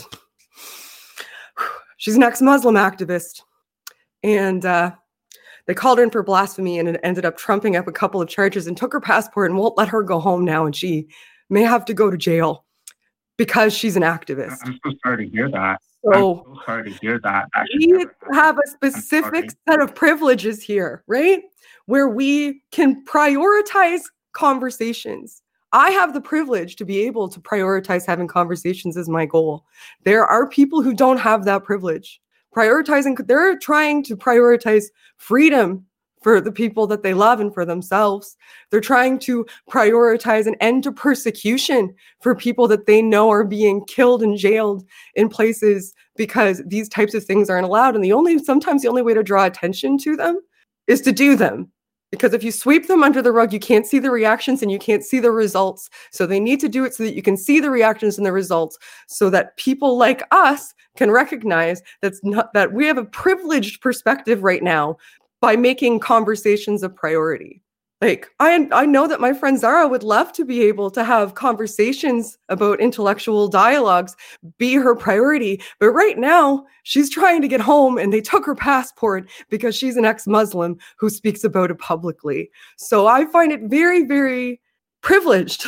she's an ex-Muslim activist, and uh, they called her in for blasphemy, and it ended up trumping up a couple of charges and took her passport and won't let her go home now, and she may have to go to jail because she's an activist. I'm so sorry to hear that. So, I'm so sorry to hear that. that we have a specific set of privileges here, right? Where we can prioritize conversations. I have the privilege to be able to prioritize having conversations as my goal. There are people who don't have that privilege. Prioritizing, they're trying to prioritize freedom for the people that they love and for themselves. They're trying to prioritize an end to persecution for people that they know are being killed and jailed in places because these types of things aren't allowed. And the only, sometimes the only way to draw attention to them is to do them. Because if you sweep them under the rug, you can't see the reactions and you can't see the results. So they need to do it so that you can see the reactions and the results, so that people like us can recognize that's not, that we have a privileged perspective right now by making conversations a priority. Like, I I know that my friend Zara would love to be able to have conversations about intellectual dialogues be her priority. But right now, she's trying to get home and they took her passport because she's an ex-Muslim who speaks about it publicly. So I find it very, very privileged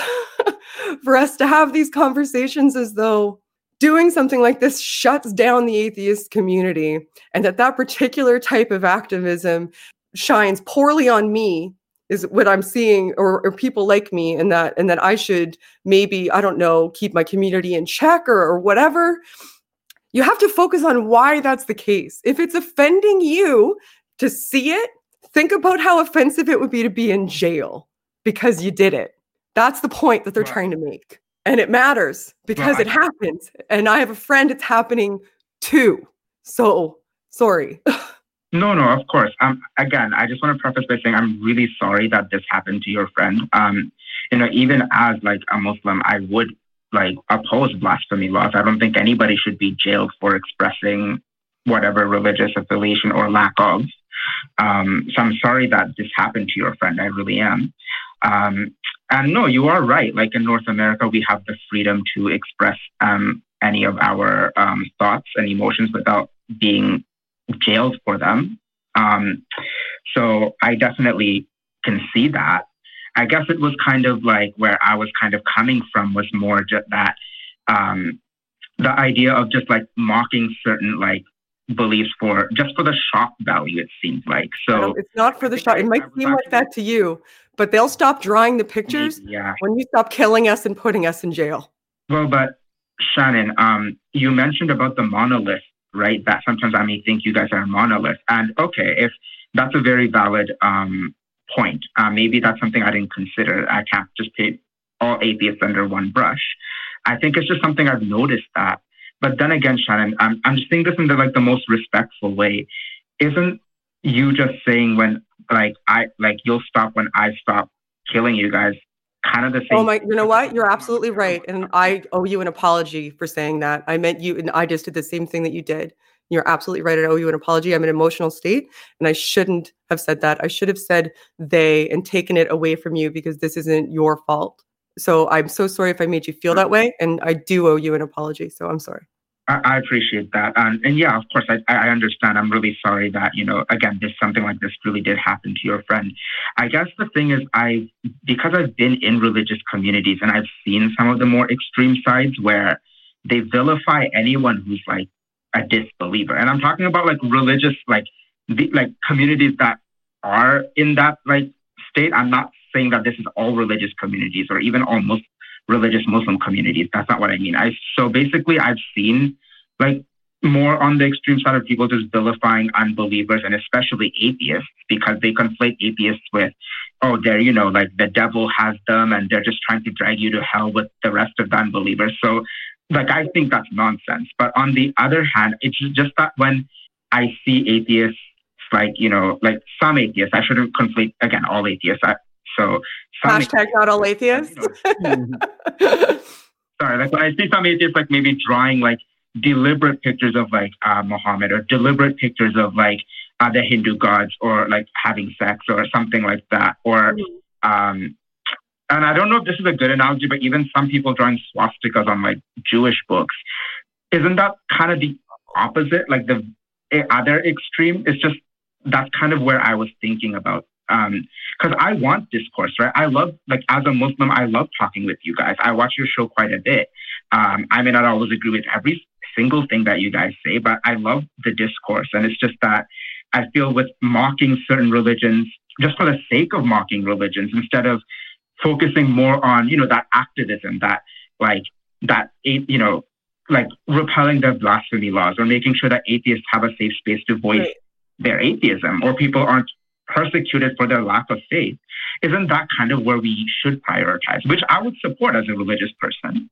for us to have these conversations as though doing something like this shuts down the atheist community, and that that particular type of activism shines poorly on me is what I'm seeing, or, or people like me, and that and that I should maybe, I don't know, keep my community in check or, or whatever. You have to focus on why that's the case. If it's offending you to see it, think about how offensive it would be to be in jail because you did it. That's the point that they're Right. trying to make. And it matters because Well, it I- happens. And I have a friend it's happening to. So, sorry. No, no, of course. Um, again, I just want to preface by saying I'm really sorry that this happened to your friend. Um, you know, even as like a Muslim, I would like oppose blasphemy laws. I don't think anybody should be jailed for expressing whatever religious affiliation or lack of. Um, so I'm sorry that this happened to your friend. I really am. Um, and no, you are right. Like in North America, we have the freedom to express um, any of our um, thoughts and emotions without being jailed for them. Um, so I definitely can see that. I guess it was kind of like where I was kind of coming from was more just that um, the idea of just like mocking certain like beliefs for just for the shock value, it seems like. I So don't- it's not for the I think shot. I- It might I was seem like that to you, but they'll stop drawing the pictures yeah. when you stop killing us and putting us in jail. Well, but Shannon, um, you mentioned about the monolith, right? That sometimes I may think you guys are a monolith. And okay, if that's a very valid um, point, uh, maybe that's something I didn't consider. I can't just paint all atheists under one brush. I think it's just something I've noticed that. But then again, Shannon, I'm, I'm just saying this in the, like the most respectful way. Isn't you just saying when like I like you'll stop when I stop killing you guys kind of the same? Oh my, you know what? You're absolutely right. And I owe you an apology for saying that. I meant you, and I just did the same thing that you did. You're absolutely right. I owe you an apology. I'm in an emotional state and I shouldn't have said that. I should have said they and taken it away from you because this isn't your fault. So I'm so sorry if I made you feel that way. And I do owe you an apology. So I'm sorry. I, I appreciate that. Um, and yeah, of course, I, I understand. I'm really sorry that, you know, again, this something like this really did happen to your friend. I guess the thing is, I because I've been in religious communities and I've seen some of the more extreme sides where they vilify anyone who's like a disbeliever. And I'm talking about like religious, like the, like communities that are in that like state. I'm not saying that this is all religious communities or even all Muslim religious Muslim communities. That's not what I mean. I so basically I've seen like more on the extreme side of people just vilifying unbelievers and especially atheists because they conflate atheists with, oh, they're, you know, like the devil has them and they're just trying to drag you to hell with the rest of the unbelievers. So like I think that's nonsense. But on the other hand, it's just that when I see atheists, like, you know, like some atheists, I shouldn't conflate again all atheists. I, So some Hashtag not all atheists. You know, sorry, like when I see some atheists like maybe drawing like deliberate pictures of like uh, Muhammad or deliberate pictures of like uh, the Hindu gods or like having sex or something like that. Or, um, and I don't know if this is a good analogy, but even some people drawing swastikas on like Jewish books. Isn't that kind of the opposite? Like the other extreme? It's just, that's kind of where I was thinking about. Um, because I want discourse, right? I love, like, as a Muslim, I love talking with you guys. I watch your show quite a bit. Um, I may not always agree with every single thing that you guys say, but I love the discourse. And it's just that I feel with mocking certain religions, just for the sake of mocking religions, instead of focusing more on, you know, that activism, that, like, that, you know, like repelling the blasphemy laws or making sure that atheists have a safe space to voice right. their atheism, or people aren't persecuted for their lack of faith. Isn't that kind of where we should prioritize, which I would support as a religious person?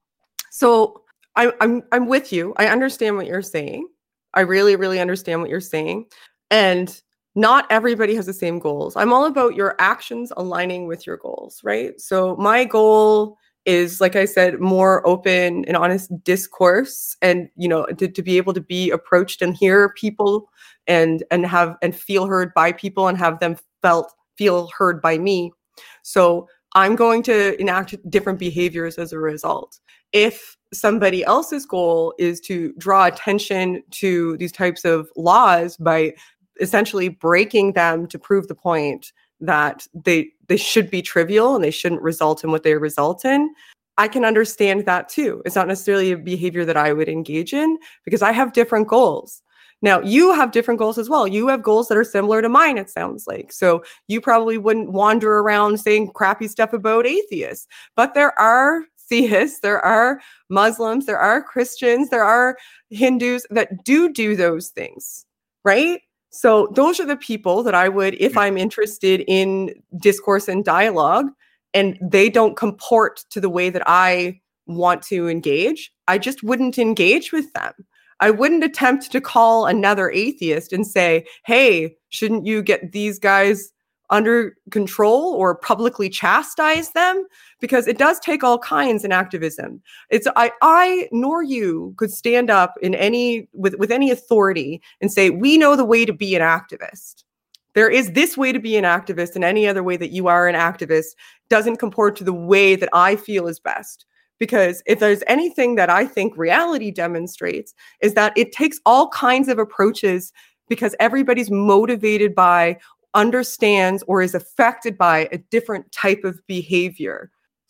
So I, I'm I'm with you. I understand what you're saying. I really, really understand what you're saying. And not everybody has the same goals. I'm all about your actions aligning with your goals, right? So my goal is, like I said, more open and honest discourse, and, you know, to, to be able to be approached and hear people and and have and feel heard by people and have them felt feel heard by me. So I'm going to enact different behaviors as a result. If somebody else's goal is to draw attention to these types of laws by essentially breaking them to prove the point that they they should be trivial and they shouldn't result in what they result in, I can understand that too. It's not necessarily a behavior that I would engage in because I have different goals. Now, you have different goals as well. You have goals that are similar to mine, it sounds like. So you probably wouldn't wander around saying crappy stuff about atheists. But there are theists, there are Muslims, there are Christians, there are Hindus that do do those things, right? So those are the people that I would, if I'm interested in discourse and dialogue, and they don't comport to the way that I want to engage, I just wouldn't engage with them. I wouldn't attempt to call another atheist and say, hey, shouldn't you get these guys under control or publicly chastise them? Because it does take all kinds in activism. It's I, I nor you could stand up in any with, with any authority and say, we know the way to be an activist. There is this way to be an activist, and any other way that you are an activist doesn't comport to the way that I feel is best. Because if there's anything that I think reality demonstrates is that it takes all kinds of approaches because everybody's motivated by, understands, or is affected by a different type of behavior.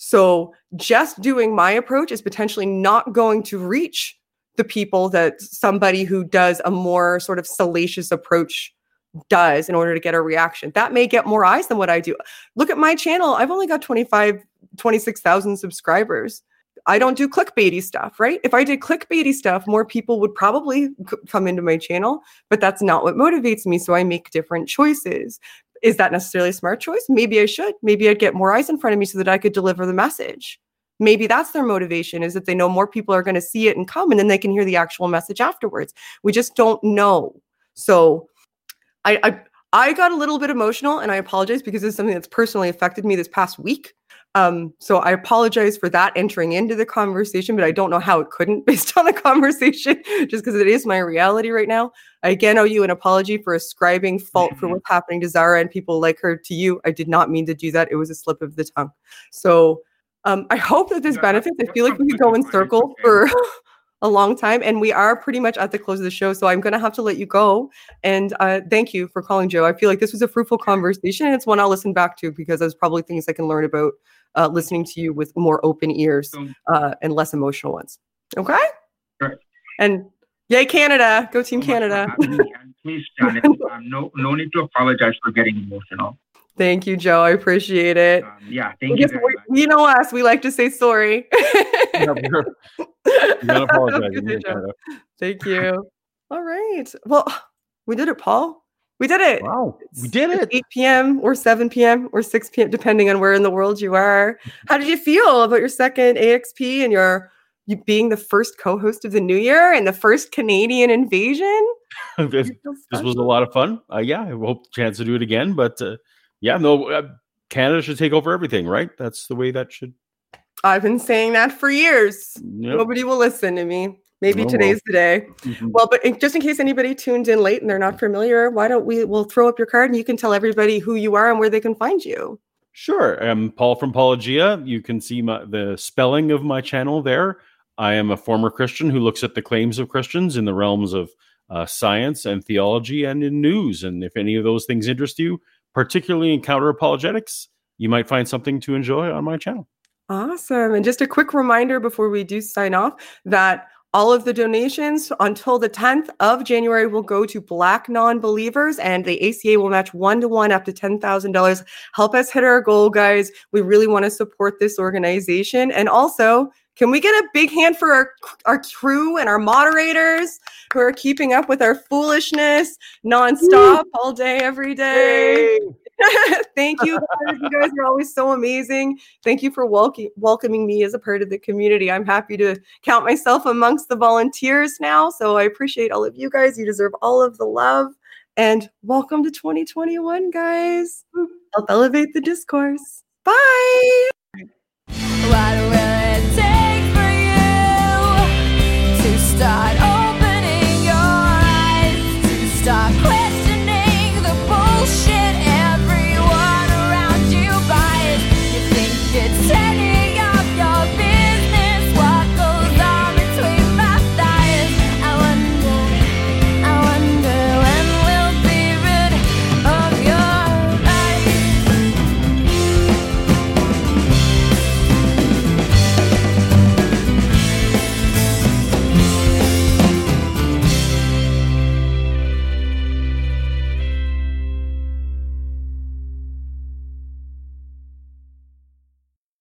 So just doing my approach is potentially not going to reach the people that somebody who does a more sort of salacious approach does in order to get a reaction. That may get more eyes than what I do. Look at my channel. I've only got twenty-five, twenty-six thousand subscribers. I don't do clickbaity stuff, right? If I did clickbaity stuff, more people would probably c- come into my channel, but that's not what motivates me. So I make different choices. Is that necessarily a smart choice? Maybe I should. Maybe I'd get more eyes in front of me so that I could deliver the message. Maybe that's their motivation, is that they know more people are going to see it and come, and then they can hear the actual message afterwards. We just don't know. So I, I, I got a little bit emotional, and I apologize because it's something that's personally affected me this past week. Um, so I apologize for that entering into the conversation, but I don't know how it couldn't based on the conversation, just because it is my reality right now. I again owe you an apology for ascribing fault for what's happening to Zara and people like her to you. I did not mean to do that. It was a slip of the tongue. So um, I hope that this benefits. I feel like we could go in circles for a long time, and we are pretty much at the close of the show. So I'm going to have to let you go. And uh, thank you for calling, Joe. I feel like this was a fruitful conversation, and it's one I'll listen back to because there's probably things I can learn about uh, listening to you with more open ears uh, and less emotional ones. Okay? Sure. And yay, Canada. Go Team Canada. Please, Janet, um, no, no need to apologize for getting emotional. Thank you, Joe. I appreciate it. Um, yeah, thank you. Very much. You know us. We like to say sorry. Yeah, you don't apologize. Thank you. All right. Well, we did it, Paul. We did it. Wow. We did it. eight p.m. or seven p.m. or six p.m., depending on where in the world you are. How did you feel about your second A X P and your you being the first co-host of the new year and the first Canadian invasion? this, this was a lot of fun. Uh, yeah, I hope chance to do it again. But uh, yeah, no, uh, Canada should take over everything, right? That's the way that should. I've been saying that for years. Yep. Nobody will listen to me. Maybe Oh, today's well. the day. Mhm. Well, but in- just in case anybody tuned in late and they're not familiar, why don't we, we'll throw up your card and you can tell everybody who you are and where they can find you. Sure. I'm Paul from Paulogia. You can see my, the spelling of my channel there. I am a former Christian who looks at the claims of Christians in the realms of uh, science and theology and in news. And if any of those things interest you, particularly in counter apologetics, you might find something to enjoy on my channel. Awesome. And just a quick reminder before we do sign off that all of the donations until the tenth of January will go to Black non-believers, and the A C A will match one-to-one up to ten thousand dollars. Help us hit our goal, guys. We really want to support this organization. And also, can we get a big hand for our, our crew and our moderators who are keeping up with our foolishness nonstop all day, every day? Thank you, guys. You guys are always so amazing. Thank you for welcome, welcoming me as a part of the community. I'm happy to count myself amongst the volunteers now. So I appreciate all of you guys. You deserve all of the love. And welcome to twenty twenty-one, guys. Help elevate the discourse. Bye.